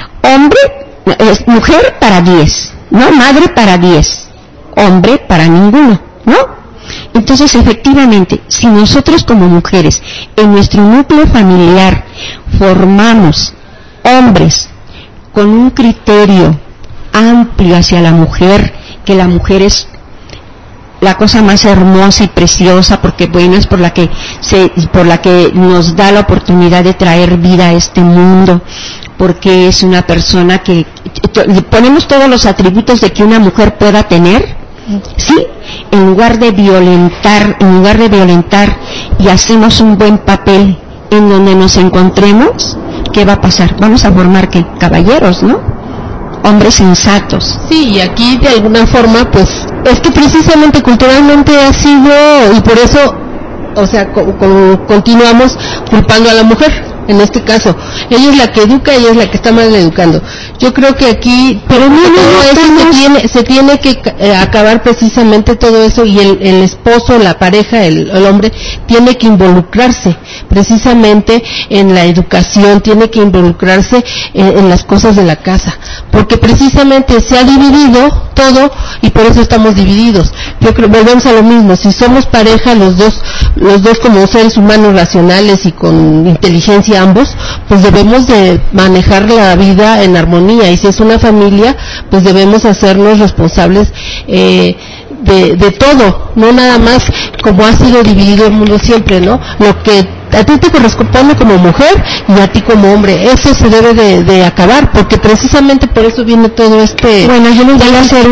Mujer para 10, ¿no? Madre para 10, hombre para ninguno, ¿no? Entonces, efectivamente, si nosotros como mujeres en nuestro núcleo familiar formamos hombres con un criterio amplio hacia la mujer, que la mujer es la cosa más hermosa y preciosa, porque bueno, es por la que nos da la oportunidad de traer vida a este mundo, porque es una persona que ponemos todos los atributos de que una mujer pueda tener, ¿sí? En lugar de violentar y hacemos un buen papel en donde nos encontremos, ¿qué va a pasar? Vamos a formar ¿qué? Caballeros, ¿no? Hombres sensatos. Sí, y aquí de alguna forma, pues, es que precisamente culturalmente ha sido, y por eso, o sea, continuamos culpando a la mujer. En este caso, ella es la que educa, ella es la que está mal educando. Yo creo que aquí, pero eso se tiene que acabar precisamente todo eso, y el esposo, la pareja, el hombre, tiene que involucrarse precisamente en la educación, tiene que involucrarse en las cosas de la casa, porque precisamente se ha dividido todo y por eso estamos divididos. Yo creo, volvemos a lo mismo, si somos pareja, los dos como seres humanos racionales y con inteligencia ambos, pues debemos de manejar la vida en armonía, y si es una familia, pues debemos hacernos responsables de todo, no nada más como ha sido dividido el mundo siempre, ¿no? Lo que a ti te corresponde como mujer y a ti como hombre, eso se debe de acabar, porque precisamente por eso viene todo este... Bueno, yo les voy a hacer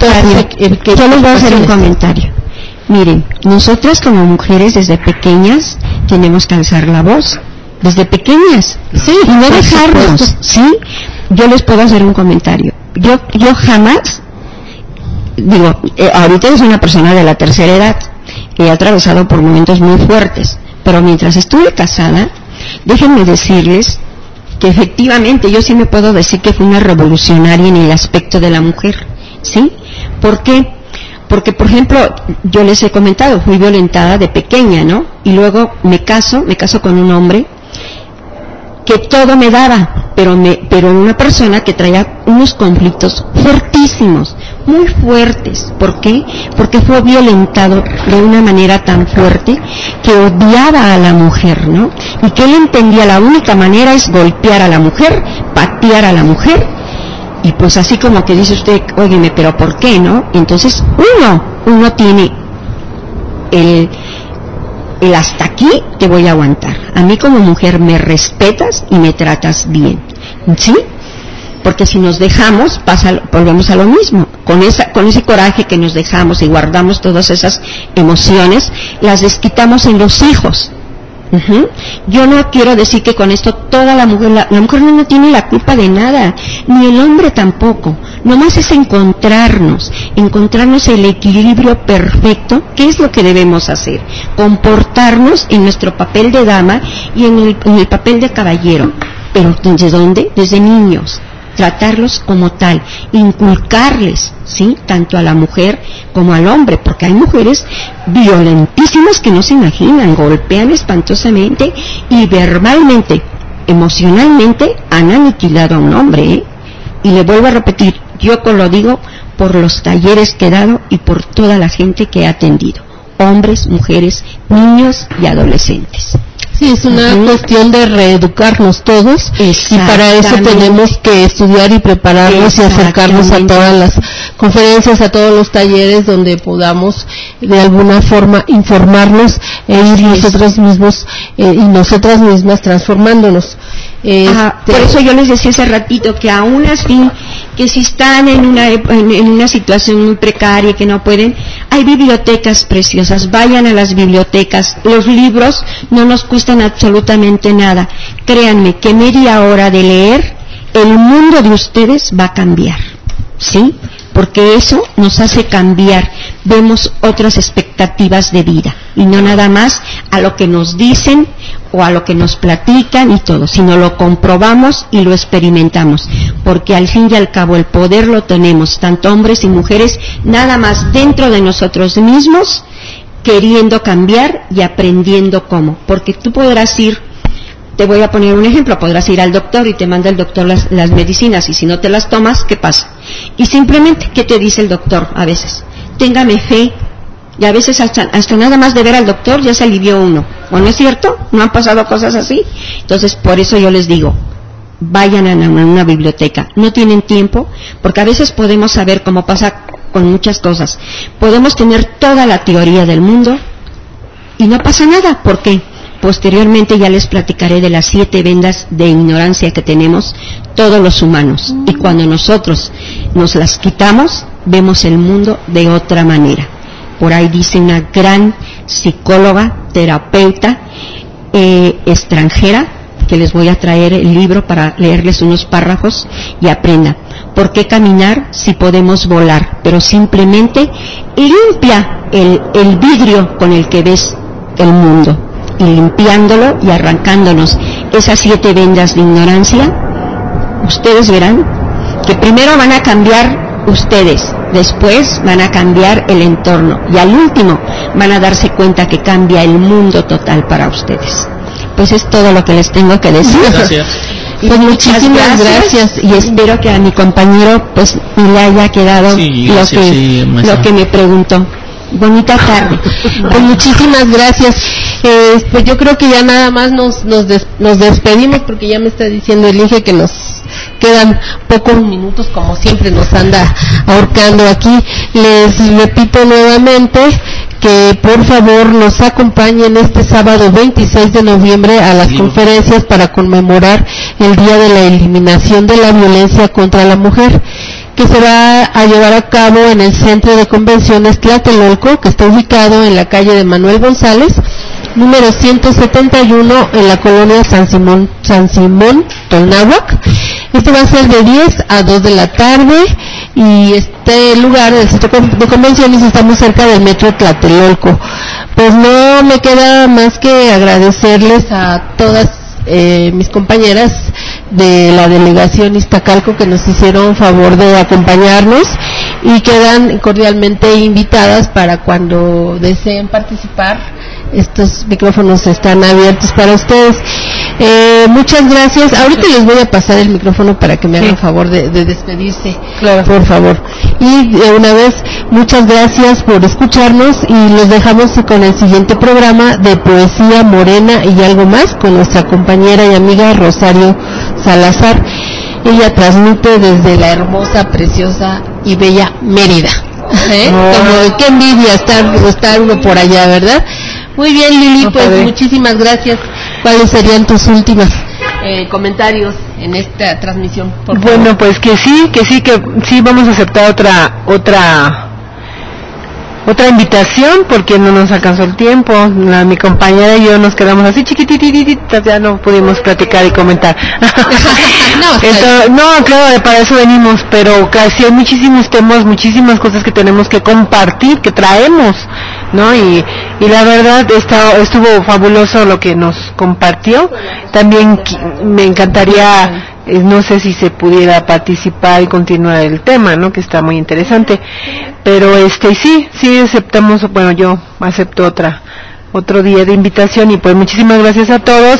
un comentario. Miren, nosotras como mujeres desde pequeñas tenemos que alzar la voz, desde pequeñas, sí, y no dejarnos, ¿sí? Yo les puedo hacer un comentario. Yo jamás, digo, ahorita es una persona de la tercera edad, que ha atravesado por momentos muy fuertes, pero mientras estuve casada, déjenme decirles que efectivamente yo sí me puedo decir que fui una revolucionaria en el aspecto de la mujer, ¿sí? ¿Por qué? Porque, por ejemplo, yo les he comentado, fui violentada de pequeña, ¿no? Y luego me caso con un hombre que todo me daba, pero una persona que traía unos conflictos fuertísimos, muy fuertes. ¿Por qué? Porque fue violentado de una manera tan fuerte que odiaba a la mujer, ¿no? Y que él entendía la única manera es golpear a la mujer, patear a la mujer, y pues así como que dice usted, óyeme, pero ¿por qué, no? Entonces uno tiene el hasta aquí te voy a aguantar. A mí como mujer me respetas y me tratas bien, ¿sí? Porque si nos dejamos, volvemos a lo mismo. Con ese coraje que nos dejamos y guardamos todas esas emociones, las desquitamos en los hijos. Yo no quiero decir que con esto toda la mujer no tiene la culpa de nada, ni el hombre tampoco. Nomás es encontrarnos el equilibrio perfecto. ¿Qué es lo que debemos hacer? Comportarnos en nuestro papel de dama y en el papel de caballero. ¿Pero desde dónde? Desde niños. Tratarlos como tal, inculcarles, ¿sí? Tanto a la mujer como al hombre, porque hay mujeres violentísimas que no se imaginan, golpean espantosamente y verbalmente, emocionalmente han aniquilado a un hombre, ¿eh? Y le vuelvo a repetir, yo lo digo por los talleres que he dado y por toda la gente que he atendido, hombres, mujeres, niños y adolescentes. Sí, es una cuestión de reeducarnos todos, y para eso tenemos que estudiar y prepararnos y acercarnos a todas las conferencias, a todos los talleres donde podamos de alguna forma informarnos e ir nosotros mismos y nosotras mismas transformándonos. Por eso yo les decía hace ratito que aún así, que si están en una situación muy precaria, que no pueden, hay bibliotecas preciosas, vayan a las bibliotecas, los libros no nos cuestan absolutamente nada, créanme que media hora de leer, el mundo de ustedes va a cambiar, ¿sí? Porque eso nos hace cambiar, vemos otras expectativas de vida, y no nada más a lo que nos dicen o a lo que nos platican y todo, sino lo comprobamos y lo experimentamos, porque al fin y al cabo el poder lo tenemos, tanto hombres y mujeres, nada más dentro de nosotros mismos, queriendo cambiar y aprendiendo cómo, porque tú podrás ir, te voy a poner un ejemplo, podrás ir al doctor y te manda el doctor las medicinas, y si no te las tomas, ¿qué pasa? Y simplemente, ¿qué te dice el doctor a veces? Téngame fe, y a veces hasta nada más de ver al doctor ya se alivió uno, ¿o no es cierto? ¿No han pasado cosas así? Entonces, por eso yo les digo, vayan a una biblioteca, no tienen tiempo, porque a veces podemos saber, cómo pasa con muchas cosas, podemos tener toda la teoría del mundo y no pasa nada. ¿Por qué? Posteriormente ya les platicaré de las 7 vendas de ignorancia que tenemos todos los humanos, y cuando nosotros nos las quitamos, vemos el mundo de otra manera. Por ahí dice una gran psicóloga, terapeuta extranjera, que les voy a traer el libro para leerles unos párrafos y aprendan. ¿Por qué caminar si podemos volar? Pero simplemente limpia el vidrio con el que ves el mundo, y limpiándolo y arrancándonos esas 7 vendas de ignorancia, ustedes verán que primero van a cambiar ustedes, después van a cambiar el entorno, y al último van a darse cuenta que cambia el mundo total para ustedes. Pues es todo lo que les tengo que decir. Gracias. Pues muchísimas gracias, y espero que a mi compañero pues le haya quedado lo que me preguntó. Bonita tarde. Pues muchísimas gracias. Pues yo creo que ya nada más nos despedimos, porque ya me está diciendo el Inge que nos quedan pocos minutos, como siempre nos anda ahorcando aquí. Les repito nuevamente que por favor nos acompañen este sábado 26 de noviembre a las conferencias para conmemorar el Día de la Eliminación de la Violencia contra la Mujer, que se va a llevar a cabo en el Centro de Convenciones Tlatelolco, que está ubicado en la calle de Manuel González, número 171, en la colonia San Simón, Tolnáhuac. Esto va a ser de 10 a 2 de la tarde, y este lugar, el Centro de Convenciones, está muy cerca del Metro Tlatelolco. Pues no me queda más que agradecerles a todas mis compañeras de la delegación Iztacalco que nos hicieron favor de acompañarnos, y quedan cordialmente invitadas para cuando deseen participar. Estos micrófonos están abiertos para ustedes. Muchas gracias. Ahorita les voy a pasar el micrófono para que me hagan favor de despedirse, claro, por favor. Y de una vez, muchas gracias por escucharnos, y los dejamos con el siguiente programa de Poesía Morena y algo más, con nuestra compañera y amiga Rosario Salazar. Ella transmite desde la hermosa, preciosa y bella Mérida. Como qué envidia estar uno por allá, ¿verdad? Muy bien, Lili, pues muchísimas gracias. ¿Cuáles serían tus últimos comentarios en esta transmisión? Bueno, pues que sí vamos a aceptar otra invitación, porque no nos alcanzó el tiempo. Mi compañera y yo nos quedamos así chiquitititas, ya no pudimos platicar y comentar. No, claro, para eso venimos, pero casi hay muchísimos temas, muchísimas cosas que tenemos que compartir, que traemos, ¿no? Y la verdad estuvo fabuloso lo que nos compartió. También me encantaría, no sé si se pudiera participar y continuar el tema, ¿no? Que está muy interesante. Pero sí aceptamos, bueno, yo acepto otro día de invitación, y pues muchísimas gracias a todos.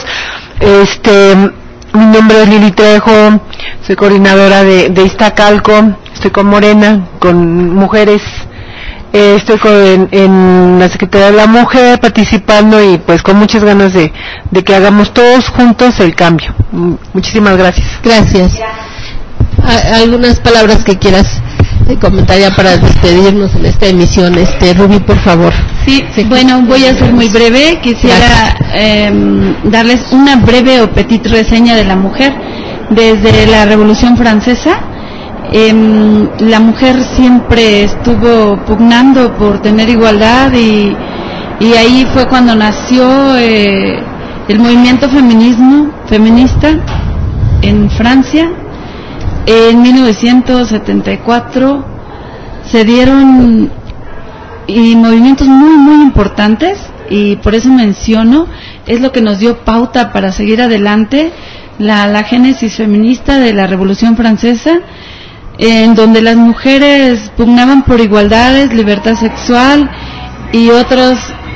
Mi nombre es Lili Trejo, soy coordinadora de Iztacalco, estoy con Morena, con mujeres. Estoy en la Secretaría de la Mujer participando, y pues con muchas ganas de que hagamos todos juntos el cambio. Muchísimas gracias. Gracias. ¿Algunas palabras que quieras comentar ya para despedirnos en esta emisión? Ruby, por favor. Sí, bueno, voy a ser muy breve. Quisiera darles una breve o petit reseña de la mujer. Desde la Revolución Francesa, la mujer siempre estuvo pugnando por tener igualdad, y ahí fue cuando nació el movimiento feminista en Francia. En 1974 se dieron y movimientos muy, muy importantes, y por eso menciono, es lo que nos dio pauta para seguir adelante, la génesis feminista de la Revolución Francesa, en donde las mujeres pugnaban por igualdades, libertad sexual y otras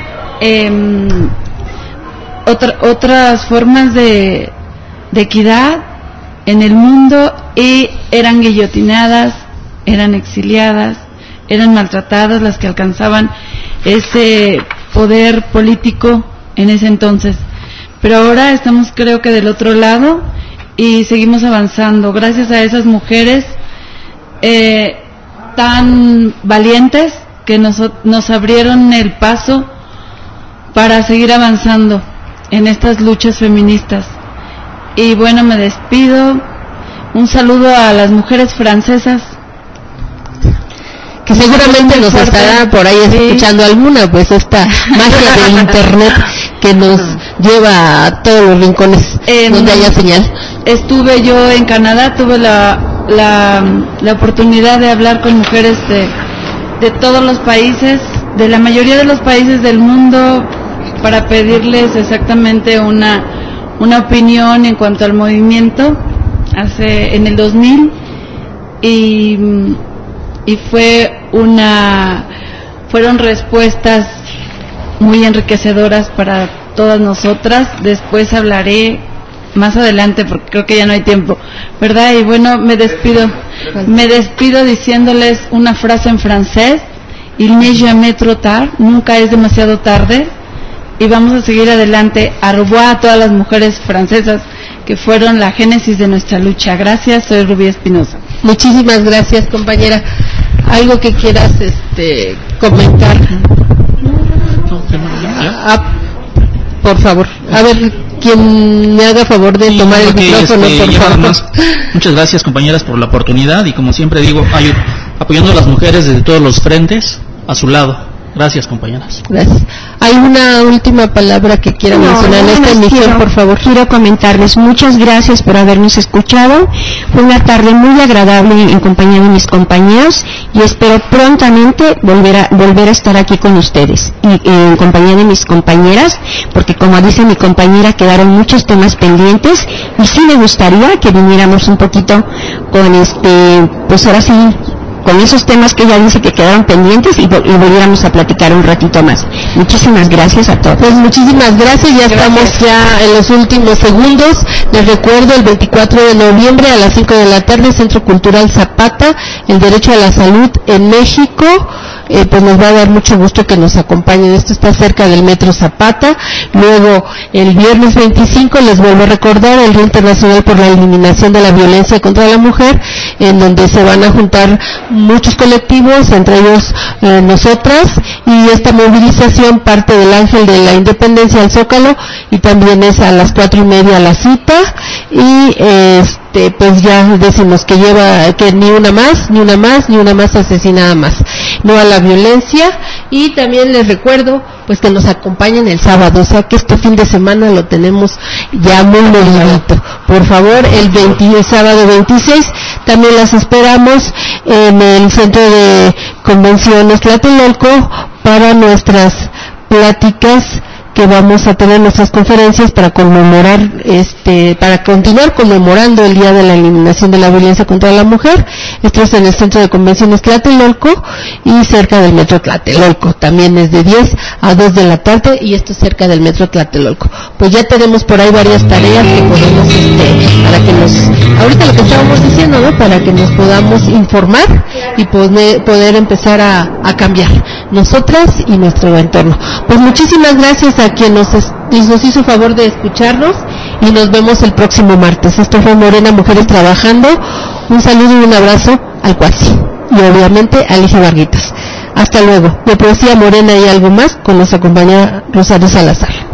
formas de equidad en el mundo, y eran guillotinadas, eran exiliadas, eran maltratadas las que alcanzaban ese poder político en ese entonces. Pero ahora estamos, creo que, del otro lado y seguimos avanzando gracias a esas mujeres tan valientes que nos abrieron el paso para seguir avanzando en estas luchas feministas. Y bueno, me despido. Un saludo a las mujeres francesas, que seguramente nos estará por ahí escuchando alguna, pues esta magia del internet que nos lleva a todos los rincones donde haya señal. Estuve yo en Canadá, tuve la oportunidad de hablar con mujeres de todos los países, de la mayoría de los países del mundo, para pedirles exactamente una opinión en cuanto al movimiento en el 2000, y fueron respuestas muy enriquecedoras para todas nosotras. Después hablaré más adelante porque creo que ya no hay tiempo, ¿verdad? Y bueno, me despido diciéndoles una frase en francés: il n'est jamais trop tard, nunca es demasiado tarde, y vamos a seguir adelante. Au revoir a todas las mujeres francesas que fueron la génesis de nuestra lucha. Gracias, soy Rubí Espinosa. Muchísimas gracias, compañera. ¿Algo que quieras comentar? Por favor. A ver, quien me haga favor de tomar el micrófono, por favor. Muchas gracias, compañeras, por la oportunidad, y como siempre digo, apoyando a las mujeres desde todos los frentes, a su lado. Gracias, compañeras. Gracias. ¿Hay una última palabra que quiera mencionar en esta emisión, por favor? Quiero comentarles muchas gracias por habernos escuchado. Fue una tarde muy agradable en compañía de mis compañeros, y espero prontamente volver a estar aquí con ustedes y en compañía de mis compañeras, porque como dice mi compañera, quedaron muchos temas pendientes, y sí me gustaría que viniéramos un poquito con pues ahora sí, con esos temas que ella dice que quedaron pendientes, y volviéramos a platicar un ratito más. Muchísimas gracias a todos. Pues muchísimas gracias, estamos ya en los últimos segundos. Les recuerdo, el 24 de noviembre a las 5 de la tarde, Centro Cultural Zapata, el derecho a la salud en México. Pues nos va a dar mucho gusto que nos acompañen. Esto está cerca del Metro Zapata. Luego, el viernes 25, les vuelvo a recordar, el Día Internacional por la Eliminación de la Violencia contra la Mujer, en donde se van a juntar muchos colectivos, entre ellos nosotras, y esta movilización parte del Ángel de la Independencia al Zócalo, y también es a las 4:30 la cita, y pues ya decimos que ni una más asesinada más, no a la violencia. Y también les recuerdo pues que nos acompañen el sábado, o sea que este fin de semana lo tenemos ya muy movidito. Por favor, el sábado 26 también las esperamos en el Centro de Convenciones Tlatelolco para nuestras pláticas, que vamos a tener nuestras conferencias para conmemorar, para continuar conmemorando el Día de la Eliminación de la Violencia contra la Mujer. Esto es en el Centro de Convenciones Tlatelolco y cerca del Metro Tlatelolco. También es de 10 a 2 de la tarde, y esto es cerca del Metro Tlatelolco. Pues ya tenemos por ahí varias tareas que podemos, para que ahorita lo que estábamos diciendo, ¿no? Para que nos podamos informar y poder empezar a cambiar nosotras y nuestro entorno. Pues muchísimas gracias a quien nos hizo favor de escucharnos, y nos vemos el próximo martes. Esto fue Morena Mujeres Trabajando. Un saludo y un abrazo al Cuasi, y obviamente a Alicia Varguitas. Hasta luego. De Poesía Morena y algo más con nuestra compañera Rosario Salazar.